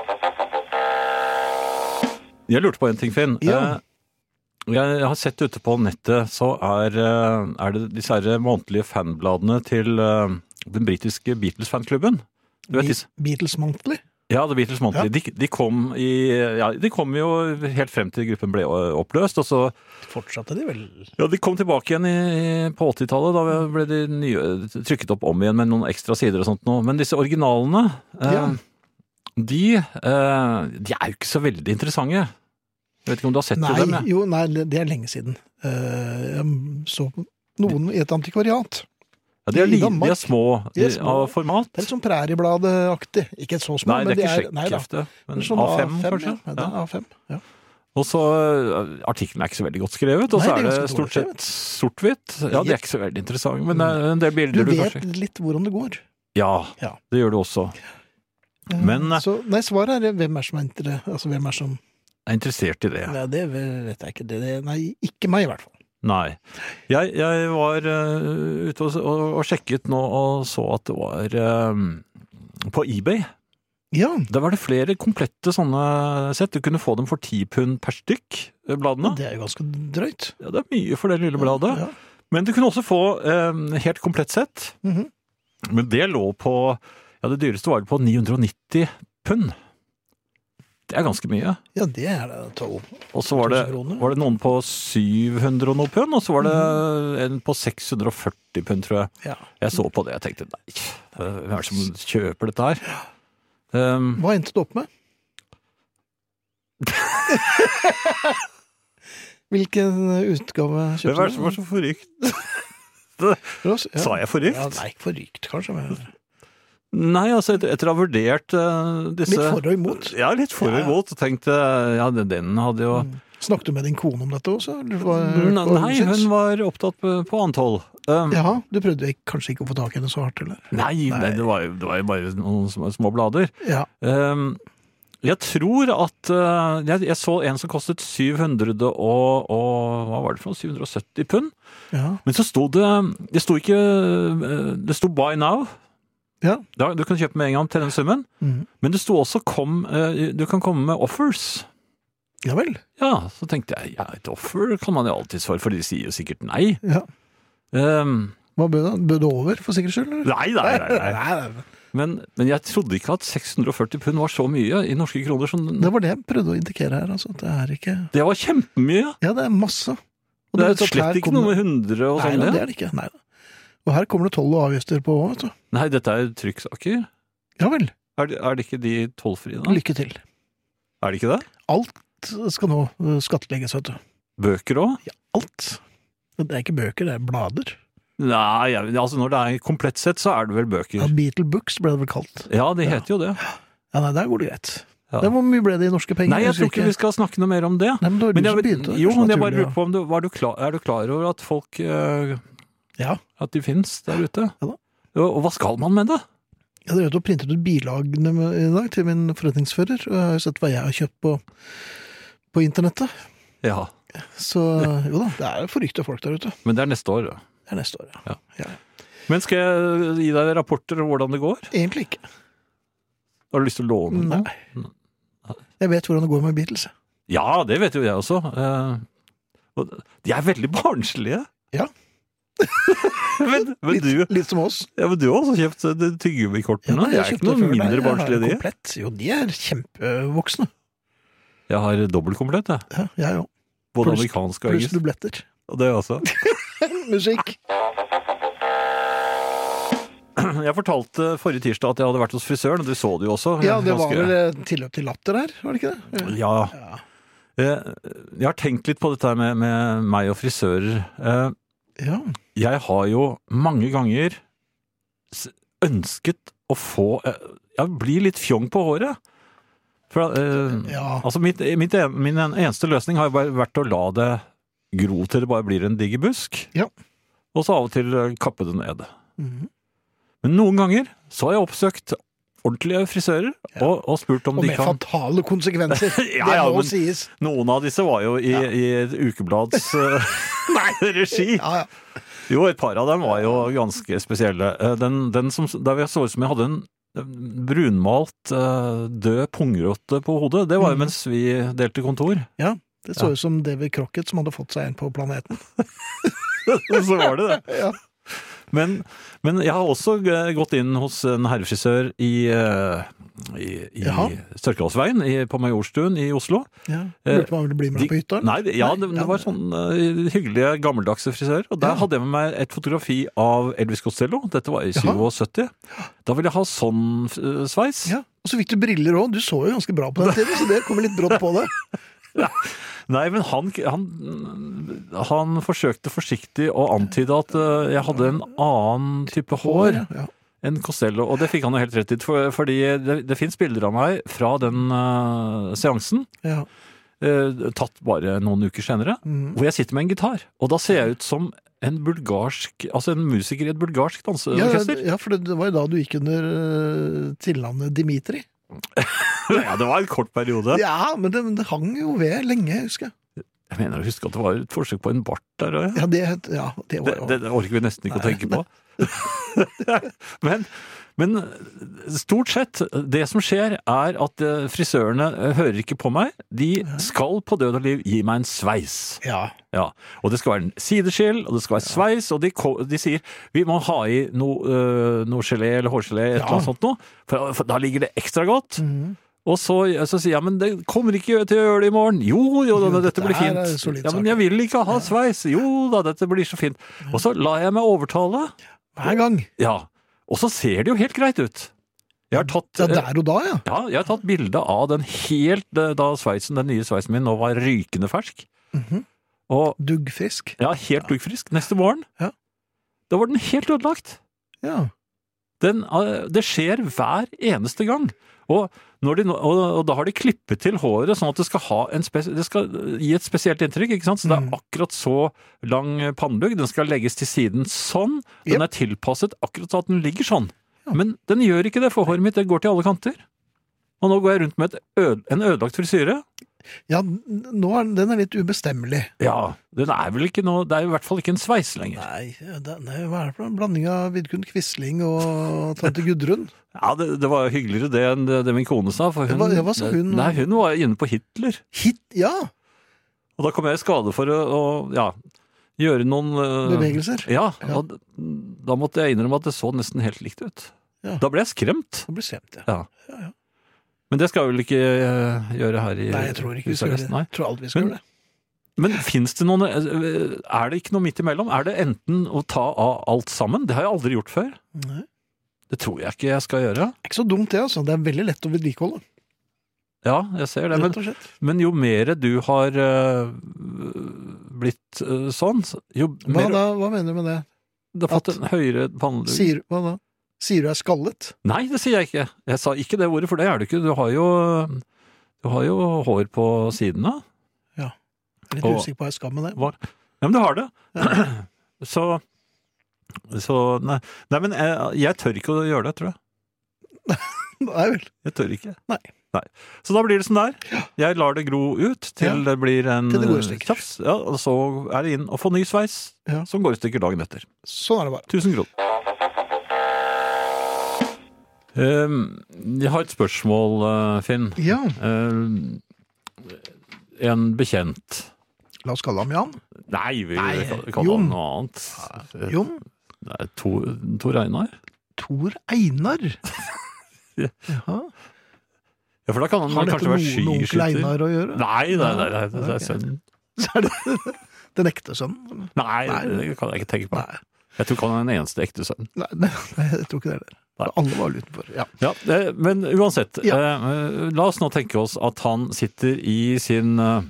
Jeg lurte på en ting, Finn. Ja. Eh, Jeg har sett ute på nettet, så er, eh, er det disse her månedlige fanbladene til eh, den britiske Beatles-fanklubben. Du vet disse? Beatles Monthly? Ja, The Beatles Monthly. Ja. De, de, kom i, ja, de kom jo helt frem til gruppen ble oppløst, og så Fortsatte de vel? ja, de kom tilbake igjen i, på åttitallet, da ble de nye, trykket opp om igjen med noen ekstra sider og sånt nå. Men disse originalene, eh, Ja. de, eh, de er jo ikke så veldig interessante. Jeg vet ikke om du har sett Nei, dem, jeg. jo, nei, det er lenge siden. Eh, Jeg så noen i et antikvariat. Ja, de er, i li, Danmark. de er små, De er de- små. av format. Det er litt sånn Præriebladet-aktig. Ikke så små, Nei, men det de er ikke nei da. sjekkhefte, men Det er sånn A fem, kanskje. Ja, ja, det er Ja. A fem, ja. Og så, øh, artikkelen er ikke så veldig godt skrevet, og Nei, så det er er det ganske stort dårlig sett sort-hvitt. Ja, det er ikke så veldig interessant, men det er en del Du bilder du, vet kanskje... litt hvordan det går. Ja, Ja. det gjør du også. Eh, Men- så, nei, svaret er hvem er som er inter- altså, hvem er som Jeg er interessert i det. Nei, det vet jeg ikke. Det, det, nei, ikke meg i hvert fall. Nei. Jeg, jeg var øh, ute og, og, og sjekket nå og så at det var øh, på eBay. Ja, Da var det flere komplette sånne sett. Du kunne få dem for ti pund per stykk, øh, bladene. det er jo ganske drøyt. Ja, det er mye for det lille bladet. Ja. Men du kunne også få øh, helt komplett sett. Mhm. Men det lå på, ja, det dyreste var det på ni hundre og nitti pund. Det er ganske mye. Ja, det er det tolv. Og så var det, tusen kroner. var det noen på syv hundre og noe pund, og så var det en på seks hundre og førti pund, tror jeg. Ja. Jeg så på det, jeg tenkte, nei, hvem er det som kjøper dette her? Um, Hva endte du opp med? Hvilken utgave hvem kjøpte er det som var så forrykt? Ross? Ja. Sa jeg forrykt? Ja, nei, ikke forrykt, kanskje. Men Nei, altså, etter, etter å ha vurdert uh, disse... litt for og imot. Ja, litt for og Ja, ja. imot, og tenkte, ja, den, den hadde jo... Snakket du med din kone om dette også? Eller hva, Nei, hva nei, syns? hun var opptatt på, på antall. Um, Jaha, du prøvde ikke- kanskje ikke å få tak i henne så hardt, eller? Nei, nei, det var jo det var jo bare noen små, små blader. Ja. Um, jeg tror at uh, jeg, jeg så en som kostet syv hundre og, og hva var det for noe? syv hundre og sytti pund. Ja. Men så sto det Det sto ikke uh, Det sto buy now. Ja. Da, du kan kjøpe med en gang til den summen. Mhm. Men Men det sto også kom, uh, du kan komme med offers. Ja vel. Ja, så tenkte jeg ja, et offer kan man jo alltids for, for de sier jo sikkert nei. Ja. Um, Hva bød det? Bød det over, for sikkerhets skyld? eller? nei, nei, nei, nei. Nei, nei. Men, men jeg trodde ikke at seks hundre og førti pund var så mye i norske kroner. Som, Det var det jeg prøvde å indikere her, altså. at Det er ikke det var kjempemye. Ja, det er masse. Og Det du er vet at her slett ikke kommer- noe med hundre og Nei, sånn. da, det det. er det ikke. Nei da. Og her kommer det toll og avgifter på òg, vet du. Nei, dette er trykksaker. Ja vel. Er det, er det ikke de tollfrie da? Lykke til. Er det ikke det? Alt skal nå uh, skattlegges, vet du. Bøker også? Ja, alt. Det er ikke bøker, det er blader. Nei, jeg- altså når det er komplett sett, så er det vel Ja, bøker. Beatle Books ble det vel kalt. Ja, de heter jo det. Ja, nei, der går det greit. Ja. Det, hvor mye ble det i norske penger? Nei, jeg tror ikke vi skal snakke noe mer om det. Nei, men det var Men du jeg, som vet- begynte. jo, Kanskje men jeg bare naturlig, lurer på om du, var du klar, er du klar over at folk eh, Ja. At de finnes der ute? Ja da. Og, og hva skal man med det? Jeg hadde jo printet ut bilagene med- i dag til min forretningsfører, og jeg har jo sett hva jeg har kjøpt på, på internettet. Ja, Så jo da, det er forrykte folk der ute. men det er neste år. Da. Det er neste år, ja. Ja. Men skal jeg gi deg rapporter om hvordan det går? Egentlig ikke. Har du lyst til å låne noe? Nei. Jeg vet hvordan det går med Beatles. Ja, det vet jo jeg også. Eh, og de er veldig barnslige. Ja. men, men, Litt, du, litt som oss. ja, men du har også kjøpt eh, de tyggegummikortene. nei, de jeg er kjøpte ikke noe før deg. mindre Jeg har barnslige, de. komplett. Jo, de er kjempevoksne. Jeg har dobbeltkomplett, jeg. Ja, jeg òg. Både Pluss- amerikansk og Pluss engelsk. dubletter. Og det også. Musikk. Jeg fortalte forrige tirsdag at jeg hadde vært hos frisøren, og du så det jo også. Ja, det var Ganske- vel eh, tilløp til latter her, var det ikke det? Ja. Ja. Jeg, jeg har tenkt litt på dette her med, med meg og frisører. Eh, Ja. Jeg har jo mange ganger s- ønsket å få eh, Jeg blir litt fjong på håret. For, eh, Ja. altså mitt, mitt, en- min eneste løsning har jo bare vært å la det gro til det bare blir en diger busk. Ja. Og så av og til eh, kappe det ned. Mhm. Men noen ganger så har jeg oppsøkt ordentlige frisører Ja. og, og spurt om Og de med kan fatale konsekvenser. Ja, det ja, må men- sies. Noen av disse var jo i, i et ukeblads eh, regi. Ja, ja. Jo, et par av dem var jo ganske spesielle. Eh, Den, den som, der jeg så ut som jeg hadde en brunmalt eh, død pungrotte på hodet, det var jo Mhm. mens vi delte kontor. Det så ut som David Crockett som hadde fått seg en på planeten. Så var det det. Ja. Men, men jeg har også eh, gått inn hos en herrefrisør i, eh, i, i Jaha. Størkedalsveien i- på Majorstuen i Oslo. Ja. Eh, Lurte på om han ville bli med De- deg på hytta? Nei, det- ja, Nei, det, ja, det var sånn uh, hyggelige, gammeldagse frisør. Og der Ja. hadde jeg med meg et fotografi av Elvis Costello. Dette var i Jaha. syttisju. Da ville jeg ha sånn uh, sveis. Ja, og så fikk du briller òg. Du så jo ganske bra på den tiden, så det kommer litt brått på det. Nei, men han, han, han forsøkte forsiktig å antyde at uh, jeg hadde en annen type hår Ja, ja. enn Costello. Og det fikk han jo helt rett i, for, fordi det, det finnes bilder av meg fra den uh, seansen. Ja. uh, tatt bare noen uker senere, Mm. hvor jeg sitter med en gitar. Og da ser jeg ut som en bulgarsk, altså en musiker i et bulgarsk Ja, danseorkester. ja, for det, det var jo da du gikk under uh, tilnavnet Dimitri. Ja, det var en kort periode. Ja, men det, men det hang jo ved lenge, husker jeg. Jeg mener å huske at det var et forsøk på en bart der. Ja. Ja, det, ja, det Det, var jo det, det orker vi nesten ikke å Nei, tenke på. men, men stort sett, det som skjer er at eh, frisørene eh, hører ikke på meg. De skal på død og liv gi meg en sveis. Ja. Ja, og det skal være en sideskill, og det skal være sveis, og de, ko- de sier vi må ha i noe, øh, noe gelé eller hårgelé, et Ja. eller annet sånt noe, for, for da ligger det ekstra godt. Mhm. Og så, så sier jeg, men det kommer ikke til å gjøre det i morgen. Jo, jo, da, Jo, dette blir det er fint. solid Ja, men sak. jeg vil ikke ha sveis. Jo da, dette blir så fint. Og så lar jeg meg overtale. Hver gang. Ja, og så ser det jo helt greit ut. Jeg har tatt, Ja, der og da, ja. ja, jeg har tatt bilde av den helt, da sveisen, den nye sveisen min nå var rykende fersk. Mhm. Og Duggfrisk. ja, helt duggfrisk. Neste morgen, Ja. da var den helt ødelagt. Ja. Den, eh, det skjer hver eneste gang. Og, når de, nå- og, og da har de klippet til håret sånn at det skal, ha en spes, det skal gi et spesielt inntrykk, ikke sant? Så det Mm. er akkurat så lang pannelugg. Den skal legges til siden sånn. Den Jep. er tilpasset akkurat så at den ligger sånn. Ja. Men den gjør ikke det, for håret mitt det går til alle kanter. Og nå går jeg rundt med et øde, en ødelagt frisyre. Ja, nå er den, den er litt ubestemmelig. Ja, den er vel ikke noe, det er i hvert fall ikke en sveis lenger. Nei, den er, hva er det for en blanding av Vidkun Quisling og tante Gudrun? Ja, det, det var hyggeligere det enn det, det min kone sa. For hun, Hva- ja, hva sa hun? Nei, hun var inne på Hitler. Hit, ja, Og da kom jeg i skade for å, å ja, gjøre noen øh, bevegelser. Ja, Ja. og da måtte jeg innrømme at det så nesten helt likt ut. Ja. Da ble jeg skremt. Det blir skremt, ja. Ja. Ja, ja. Men det skal vi vel ikke øh, gjøre her i Nei, jeg tror ikke vi skal gjøre det. Nei. Jeg tror aldri vi skal Men- gjøre det. Men finnes det noen øh, Er det ikke noe midt imellom? Er det enten å ta av alt sammen? Det har jeg aldri gjort før. Nei. Det tror jeg ikke jeg skal gjøre. Det er ikke så dumt det, altså. Det er veldig lett å vedlikeholde. Ja, jeg ser det. Men, Rett og slett. men jo mer du har øh, blitt øh, sånn, jo Hva, mer da, hva mener du med det? du har fått at- en høyere pannelugg. Sier, hva da? Sier du er skallet? Nei, det sier jeg ikke. Jeg sa ikke det ordet, for det er du ikke. Du har jo, du har jo hår på sidene. Litt Og- usikker på hva jeg skal med det. Hva? Ja, men du har det. Så, så nei. nei, men jeg, jeg tør ikke å gjøre det, tror jeg. Nei vel. Jeg tør ikke. Nei. Nei. Så da blir det sånn der. Jeg lar det gro ut til Ja. det blir en Til det går i eh, stykker. tjafs. Ja, og så er det inn og få ny sveis, Ja. som går i stykker dagen etter. Sånn er det bare. Tusen kroner. Um, jeg har et spørsmål, uh, Finn. Ja, Um, en bekjent. la oss kalle ham Jan. Nei, vi Nei, kan kalle Jon. han noe annet. Jon. Nei, Tor, Tor Einar? Tor Einar. Ja. Jaha. Ja, for da kan han Har dette kanskje være noe med onkel skiskytter. Einar å gjøre? Nei, nei, nei, nei, det Ok. er sønnen. Så er det den ekte sønnen? Nei, Nei. det kan jeg ikke tenke på. Nei. Jeg tror ikke han er den eneste ekte sønnen. Nei, nei, nei, jeg tror ikke det er det. Nei. Alle var vel utenfor, ja. Ja, eh, men uansett, Ja. eh, la oss nå tenke oss at han sitter i sin eh,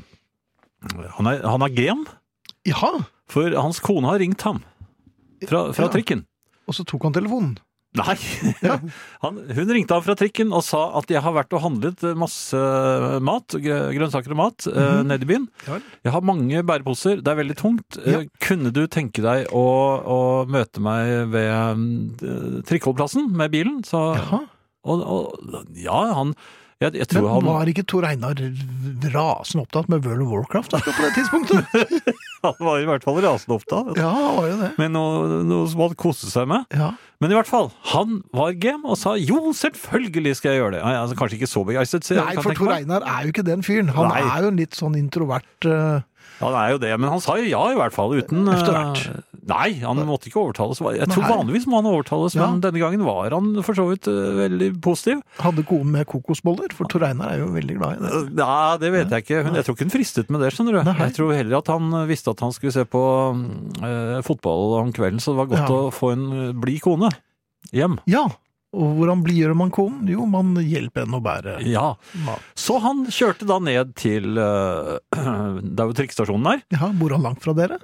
Han er, han er gem, Ja, for hans kone har ringt ham fra, fra Ja. trikken. og så tok han telefonen. Nei, han, hun ringte ham fra trikken og sa at jeg har vært og handlet masse mat, gr- grønnsaker og mat, eh, nede i byen. Ja vel. Jeg har mange bæreposer, det er veldig tungt. Ja. Eh, Kunne du tenke deg å, å møte meg ved eh, trikkeholdplassen med bilen? Så, Jaha. og, og, ja, han jeg, jeg tror Men han, var ikke Tor Einar rasende opptatt med World of Warcraft akkurat på det tidspunktet? han var i hvert fall rasende opptatt. Ja, han var jo det. Men noe, noe som han koste seg med. Ja. Men i hvert fall, han var game og sa jo, selvfølgelig skal jeg gjøre det. Nei, altså, kanskje ikke så begeistret. så jeg Nei, kan for tenke Tor meg. Einar er jo ikke den fyren. Han Nei. er jo en litt sånn introvert uh, Han er jo det, men han sa jo ja i hvert fall, uten Efter eh, hvert. Nei, han måtte ikke overtales. Jeg tror Nei. vanligvis må han overtales, Ja. men denne gangen var han for så vidt eh, veldig positiv. Hadde konen med kokosboller, for Tor Einar er jo veldig glad i det. Ja, det vet jeg ikke. Hun, jeg tror ikke hun fristet med det, skjønner du. Nei. Jeg tror heller at han visste at han skulle se på eh, fotball om kvelden, så det var godt Ja. å få en eh, blid kone hjem. Ja, og hvordan blidgjør man konen? Jo, man hjelper henne å bære Ja. mat. Så han kjørte da ned til uh, Det er jo trikkestasjonen der. Ja, bor han langt fra dere?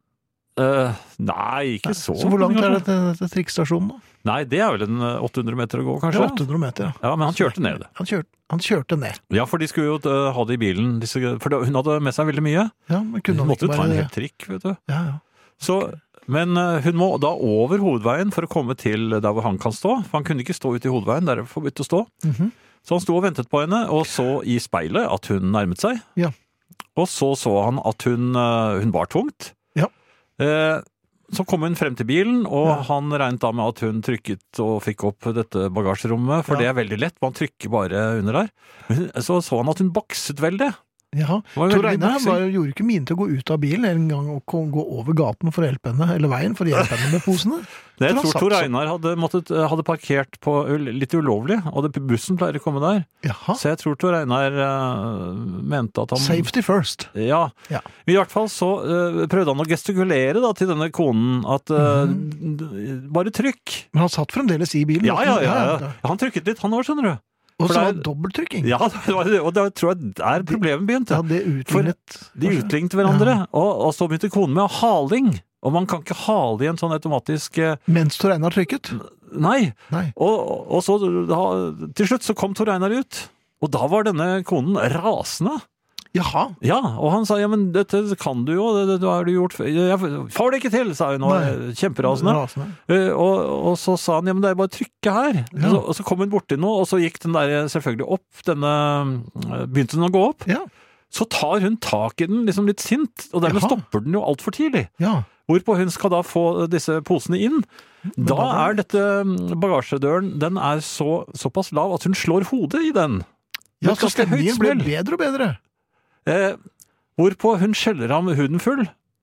Eh, nei, ikke så. Så hvor langt er det til, til trikkestasjonen da? Nei, det er vel en eh, åtte hundre meter å gå, Det kanskje? er åtte hundre meter, ja. Ja, men han kjørte ned. Han kjørte, han kjørte ned. Ja, for de skulle jo eh, ha det i bilen. Disse, for det- hun hadde med seg veldig mye. Ja, men Hun kunne han måtte ikke jo ta en bare... hel trikk, vet du. Ja, ja. Så, men eh, hun må da over hovedveien for å komme til der hvor han kan stå. For han kunne ikke stå ute i hovedveien, der er det forbudt å stå. Mhm. Så han sto og ventet på henne, og så i speilet at hun nærmet seg. Ja. Og så så han at hun, eh, hun var tungt. Ja. Eh, så kom hun frem til bilen, og Ja. han regnet da med at hun trykket og fikk opp dette bagasjerommet, for Ja. det er veldig lett, man trykker bare under der. Men så så han at hun bakset veldig. Ja, Det var Tor veldig Einar baksing. var, gjorde ikke mine til å gå ut av bilen en gang og ko- gå over gaten for å hjelpe henne, eller veien for å hjelpe henne med posene. Det, jeg For han tror satt Tor så- Einar hadde, måttet, hadde parkert på ul- litt ulovlig, og det, bussen pleier å komme der. Jaha, Så jeg tror Tor Einar eh, mente at han... safety first. Ja. Ja. I hvert fall så eh, prøvde han å gestikulere da, til denne konen at eh, Mhm. d- bare trykk. Men han satt fremdeles i bilen. Ja, ja, ja, ja. ja. Han trykket litt, han òg, skjønner du. Og For så det er- var det dobbelttrykking. Ja, det var, og da tror jeg der problemet begynte. Ja, det utlignet. De utlignet hverandre, og, og så begynte konen med haling. Og man kan ikke hale i en sånn automatisk eh, Mens Tor Einar trykket. Nei. Nei. Og, og så da, til slutt så kom Tor Einar ut. Og da var denne konen rasende. Jaha. Ja, og han sa ja, men dette kan du jo, det, det har du gjort før. Jeg får det ikke til, sa hun, og Nei. er kjemperasende. Rasende. Eh, og, og så sa han ja, men det er bare å trykke her. Ja. Så, og så kom hun borti noe, og så gikk den der selvfølgelig opp, denne, eh, begynte den å gå opp. Ja. Så tar hun tak i den liksom litt sint, og dermed Jaha. stopper den jo alt for tidlig. Ja. Hvorpå hun skal da få disse posene inn. Da da- er dette mm, bagasjedøren, den er så, såpass lav at hun slår hodet i den. Ja, Med et så ganske høyt stemningen ble smell. bedre og bedre. Eh, hvorpå hun skjeller ham huden full.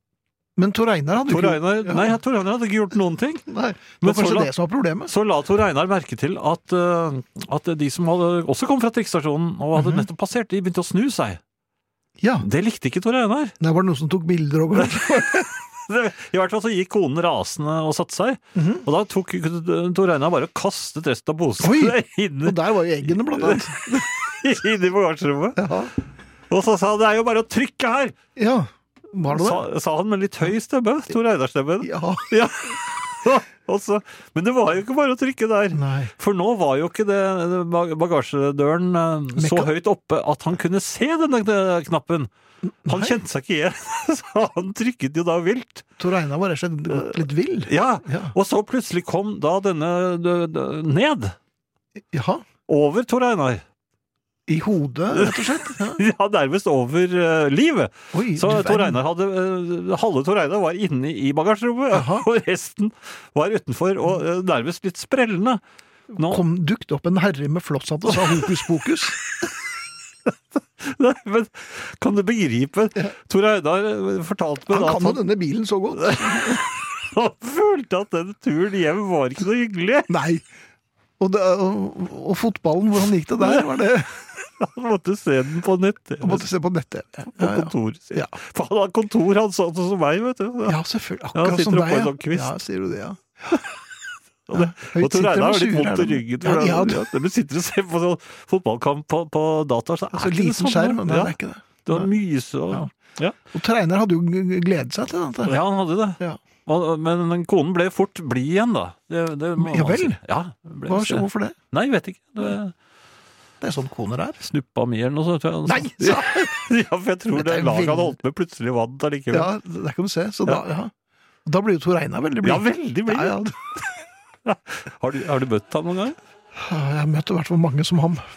Men Tor Einar hadde jo Tor ikke... Einar, Ja. nei, Tor Einar hadde ikke gjort noen ting. Nei, det Men var kanskje så la- det som var problemet. Så la Tor Einar merke til at, eh, at de som hadde, også kom fra trikkestasjonen og hadde Mhm. nettopp passert, de begynte å snu seg. Ja, Det likte ikke Tor Einar. der var det noen som tok bilder og I hvert fall så gikk konen rasende og satte seg. Mhm. Og da tok Tor Einar bare og kastet resten av posen Oi! inn, Og der var jo eggene blant annet. inn i bagasjerommet. Ja. Og så sa han det er jo bare å trykke her! Ja. Var det det? Sa, sa han med litt høy stemme. Tor Einar-stemmen. Ja. Ja. Og så- men det var jo ikke bare å trykke der. Nei. For nå var jo ikke det, det bagasjedøren eh, så Mekka- høyt oppe at han kunne se denne eh, knappen. Han Nei. kjente seg ikke igjen, så han trykket jo da vilt. Tor Einar var rett og slett gått litt vill. Ja, Ja. og så plutselig kom da denne d- d- ned, Jaha. over Tor Einar. I hodet, rett og slett. Ja. Ja, nærmest over eh, livet. Oi, Så du Tor verden. Einar hadde, eh, halve Tor Einar var inne i bagasjerommet, Jaha. og resten var utenfor, og eh, nærmest litt sprellende. Nå, Kom, dukte opp en herre med flosshatt og sa hokus pokus. nei, men kan du begripe? Tor Einar eh, fortalte meg Han da kan at jo han, denne bilen så godt. han følte at den turen hjem var ikke noe hyggelig. Nei. Og, det, og, og fotballen, hvordan gikk det der? Var det Han måtte se den på nett. Han måtte se på nettet. Ja, På ja. kontoret sitt. Ja. For han har kontor, han sånn som meg, vet du. Ja, selvfølgelig. Ja, Akkurat sitter som oppe deg, på en ja. sånn kvist. Ja, sier du det, ja. Og, det, Høyt og Tor sitter Einar har de litt sure, vondt i er de? ryggen. Ja, For ja, ja, Når du sitter og ser på sånn fotballkamp på, på data, så er Altså, ikke det liten sånn. skjerm, men det ja, er ikke det. du har myse og... Ja. Ja. Og Treiner hadde jo g- gledet seg til dette. Ja, han hadde det. Ja. Og, men den konen ble fort blid igjen, da. Det, det må Ja man vel? si. Ja, det ble, Hva, hvorfor det? Nei, jeg vet ikke. Det Det er sånn koner er. snuppa mi eller noe sånt. tror jeg. Nei, sa Ja, for jeg tror Dette det er laget han veldig- holdt med, plutselig vant allikevel. Ja, der kan du se. Så da, ja. Da blir jo Tor Einar veldig blid. Ja, veldig blid. Ja, ja. Har, du, har du møtt ham noen gang? Jeg har møtt i hvert fall mange som ham.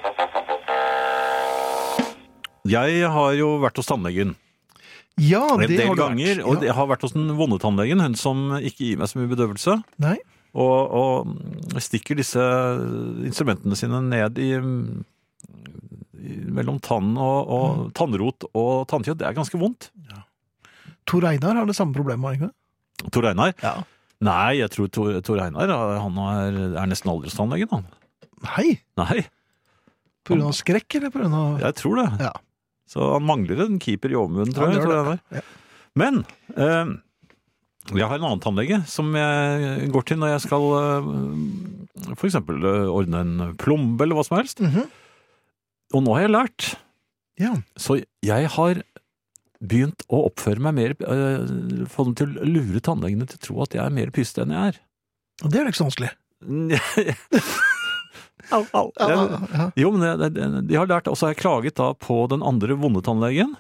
Jeg har jo vært hos tannlegen Ja, en det del har du ganger, vært. og Ja. jeg har vært hos den vonde tannlegen, hun som ikke gir meg så mye bedøvelse, Nei. og, og stikker disse instrumentene sine ned i, i mellom tann og, og Mm. tannrot og tannkjøtt. Det er ganske vondt. Tor Einar har det samme problemet, har han ikke det? Tor Einar? Ja. Nei, jeg tror Tor, Tor Einar han er, er nesten aldri hos tannlegen, han. Nei, Nei, på grunn av skrekk, eller på grunn av... jeg tror det. Ja. Så han mangler en keeper i overmunnen, tror Han jeg. gjør Tor Einar. Ja. Men eh, jeg har en annen tannlege som jeg går til når jeg skal eh, for eksempel eh, ordne en plombe eller hva som helst. Mhm. Og nå har jeg lært. Ja. Så jeg har begynt å oppføre meg mer, eh, få dem til å lure tannlegene til å tro at jeg er mer pyste enn jeg er. Og det er jo ikke så vanskelig. Au, au. Ja, Jeg- ja. Jo, men det, det, de har lært, og så har jeg klaget da på den andre vonde tannlegen.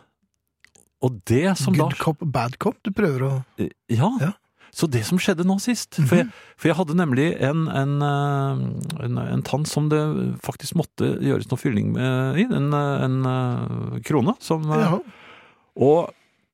Og det som da... Good cop, bad cop, du prøver å... Ja. Ja. Så det som skjedde nå sist, for, jeg, for jeg hadde nemlig en, en, eh, en, en tann som det faktisk måtte gjøres noe fylling med i, en, eh, en eh, krone, som... eh, Ja. Og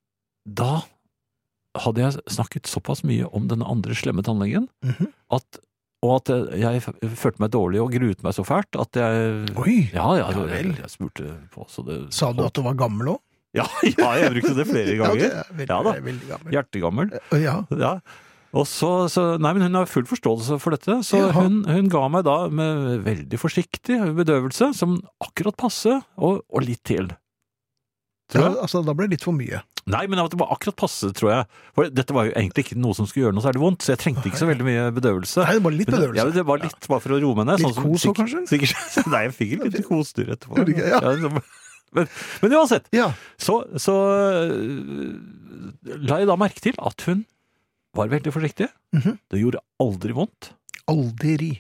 da hadde jeg snakket såpass mye om denne andre slemme tannlegen, Mhm. at, og at jeg f- følte meg dårlig og gruet meg så fælt, at jeg... Oi, Ja, ja, Ja jeg, vel. jeg spurte på, så det... sa du at du var gammel også? Ja, ja, jeg brukte det flere Ja, det ganger. er veldig, Ja da. veldig gammel. Hjertegammel. Ja, Ja. Og så, så, nei, men hun har full forståelse for dette, så Jaha. hun, hun ga meg da med veldig forsiktig bedøvelse, som akkurat passe, og, og litt til. Tror ja, jeg. altså da ble det litt for mye. Nei, men det var akkurat passe, tror jeg. For dette var jo egentlig ikke noe som skulle gjøre noe særlig vondt, så jeg trengte ikke så veldig mye bedøvelse. Nei, det var litt Men- bedøvelse. Ja, det var litt bare for å roe meg ned. Litt sånn som kos også, sikk- kanskje? Sikkert, nei, jeg fikk litt kosdyr etterpå. Gjorde du ikke? Ja. så- men, men uansett, Ja, så, så øh, la jeg da merke til at hun var veldig forsiktig. Mhm. Det gjorde aldri vondt. aldri.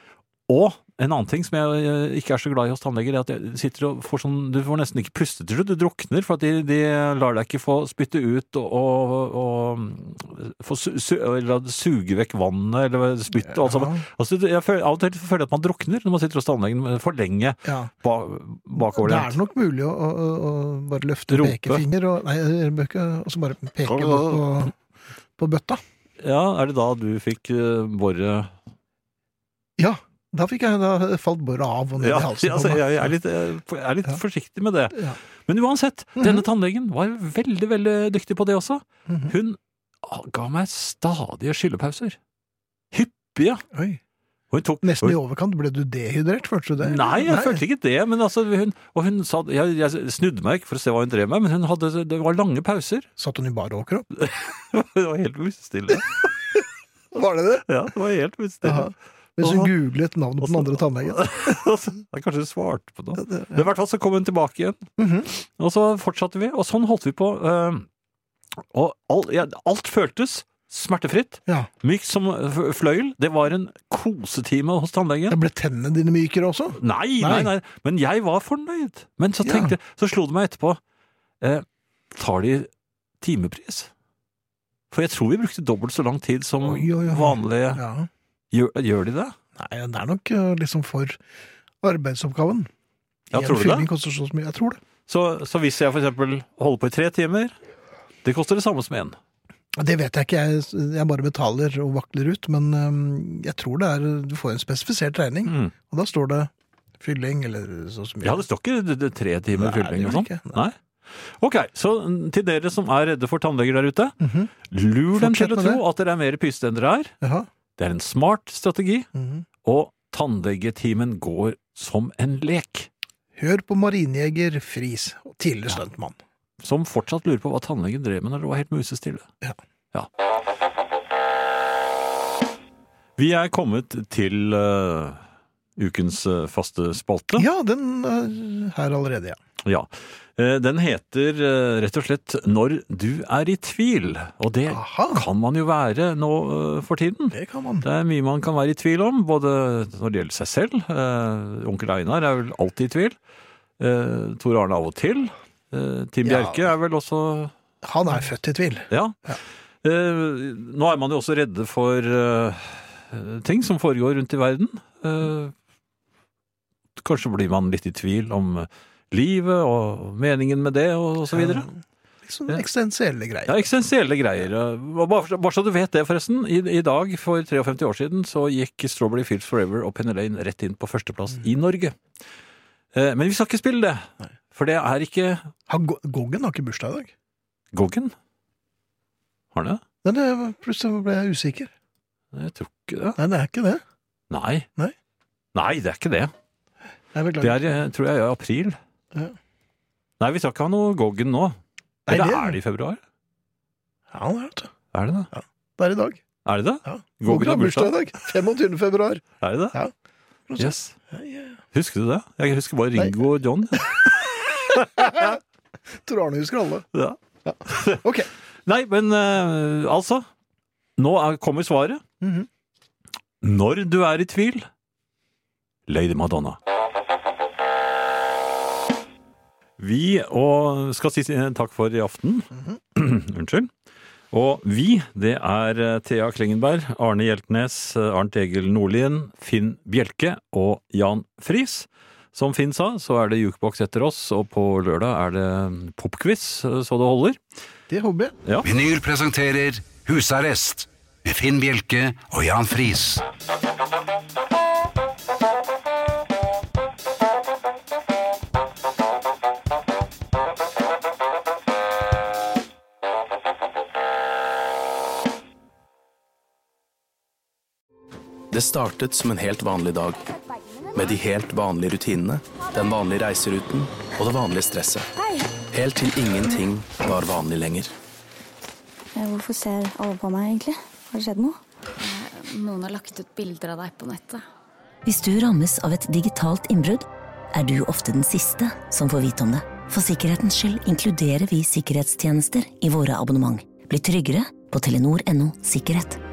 Og en annen ting som jeg øh, ikke er så glad i hos tannleger, er at jeg sitter og får sånn, du får nesten ikke puste til slutt, du drukner, for at de, de lar deg ikke få spytte ut og, og, og få su, su, eller suge vekk vannet, eller spytte og alt sammen. Altså, jeg føler, av og til føler jeg at man drukner når man sitter hos tannlegen for lenge Ja. ba, Da bakover er det nok mulig å, å, å bare løfte Rope. pekefinger og, nei, jeg bør ikke, og så bare peke bort på, på bøtta. Ja, er det da du fikk uh, borre... Ja, da fikk jeg, da falt båret av og ned Ja, i halsen altså, på meg. jeg er litt, jeg er litt Ja. forsiktig med det. Ja. Men uansett, Mhm. denne tannlegen var veldig, veldig dyktig på det også. Mhm. Hun ga meg stadige skyllepauser. Hyppige. Oi. Og hun tok, Nesten i og, overkant. Ble du dehydrert, følte du det? Nei, jeg følte ikke det, men altså, hun, og hun sa, jeg, jeg snudde meg ikke for å se hva hun drev med, men hun hadde, det var lange pauser. Satt hun i bar overkropp? Det var helt musestille. Var det det? Ja, det var helt musestille. Jaha. Mens hun Og- googlet navnet på den andre tannlegen. Jeg kanskje svarte på noe. Ja, det- Men i hvert fall så kom hun tilbake igjen. Mhm. Og så fortsatte vi, og sånn holdt vi på. øh, Og alt, ja, alt føltes smertefritt. Ja. Mykt som f- fløyel. Det var en kosetime hos Da tannlegen. ble tennene dine mykere også? Nei, nei, Nei. nei. Men jeg var fornøyd. Men så Ja. tenkte jeg, så slo det meg etterpå. Eh, tar de timepris? For jeg tror vi brukte dobbelt så lang tid som Oi, oi, oi. vanlige. Ja. Gjør, gjør de det? Nei, det er nok uh, liksom for arbeidsoppgaven. Ja, En tror du det? fylling koster så mye. Jeg tror det. Så, så hvis jeg for eksempel holder på i tre timer, det koster det samme som en. Det vet jeg ikke. Jeg, jeg bare betaler og vakler ut. Men um, jeg tror det er Du får en spesifisert regning, Mm. og da står det fylling eller så, så mye. Ja, det står ikke det, det, tre timer Nei, fylling og det gjør sånn. det ikke. Nei. Ok, så mm, til dere som er redde for tannleger der ute, Mhm. lur dem Fortsett til å med tro det. at dere er mer pyste enn dere er. Jaha. Det er en smart strategi, Mhm. og tannlegetimen går som en lek. Hør på marinjeger Friis, og tidligere stuntmann. Som fortsatt lurer på hva tannlegen drev med når det var helt musestille. Ja. Ja. Vi er kommet til uh, ukens uh, faste spalte. Ja, den er her allerede, ja. Ja. Uh, den heter uh, rett og slett Når du er i tvil. Og det Aha. kan man jo være nå uh, for tiden. Det kan man. Det er mye man kan være i tvil om, både når det gjelder seg selv. Uh, onkel Einar er vel alltid i tvil. Uh, Tor Arne av og til. Uh, Tim Ja. Bjerke er vel også... Han er født i tvil. Ja. Ja. Uh, nå er man jo også redde for uh, ting som foregår rundt i verden. Uh, kanskje blir man litt i tvil om livet og meningen med det, og så videre. Ja, liksom eksistensielle greier. Ja, eksistensielle greier. Og Bare, bare så du vet det, forresten. I, I dag, for femtitre år siden, så gikk Strawberry Fields Forever og Penny Lane rett inn på førsteplass mm. i Norge. Uh, men vi skal ikke spille det. Nei. For det er ikke... Har Goggen har ikke bursdag i dag? Goggen? Har det? Nei, det plutselig ble jeg usikker. Jeg tror ikke det. Nei, det er ikke det. Nei. Nei, Nei det er ikke det. Jeg beklager. Det er, tror jeg, i april. Ja. Nei, vi skal ikke ha noe Goggen nå. Nei, Eller det... er det i februar? Ja, det er det. Er det det? Ja, det er i dag. Er det det? Ja. Goggen har bursdag i dag. femogtyvende februar. Er det det? Ja. Yes. Ja, ja. Husker du det? Jeg husker bare Ringo og John. Tror Arne husker alle. Ja. Ja. Ok. Nei, men uh, altså, nå er, kommer svaret. Mhm. Når du er i tvil, Lady Madonna. Vi og skal si takk for i aften. Mm-hmm. Unnskyld. Og vi, det er Thea Klingenberg, Arne Hjeltnes, Arnt Egil Nordlien, Finn Bjelke og Jan Friis. Som Finn sa, så er det jukebox etter oss, og på lørdag er det popquiz, så det holder. Det håper jeg. Ja. Vinyl presenterer Husarrest med Finn Bjelke og Jan Friis. Det startet som en helt vanlig dag, med de helt vanlige rutinene, den vanlige reiseruten og det vanlige stresset. Helt til ingenting var vanlig lenger. Hvorfor ser alle på meg egentlig? Har det skjedd noe? Noen har lagt ut bilder av deg på nettet. Hvis du rammes av et digitalt innbrudd, er du ofte den siste som får vite om det. For sikkerhetens skyld inkluderer vi sikkerhetstjenester i våre abonnement. Bli tryggere på telenor punktum no sikkerhet.